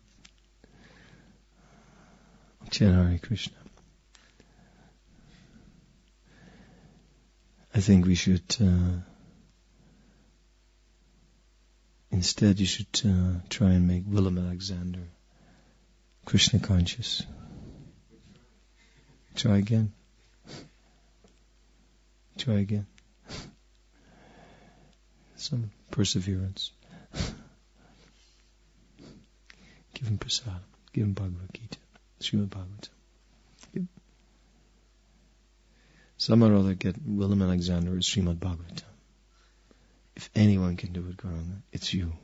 Hare Krishna. I think we should Instead, you should try and make Willem Alexander Krishna conscious. Try again. Try again. Some perseverance. Give him prasadam. Give him Bhagavad Gita. Srimad Bhagavatam. Some or other get Willem Alexander or Srimad Bhagavatam. If anyone can do it, Gauranga, it's you.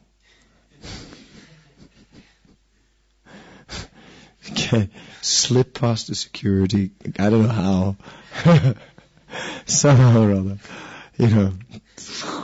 Okay, slip past the security. I don't know how. Somehow or other,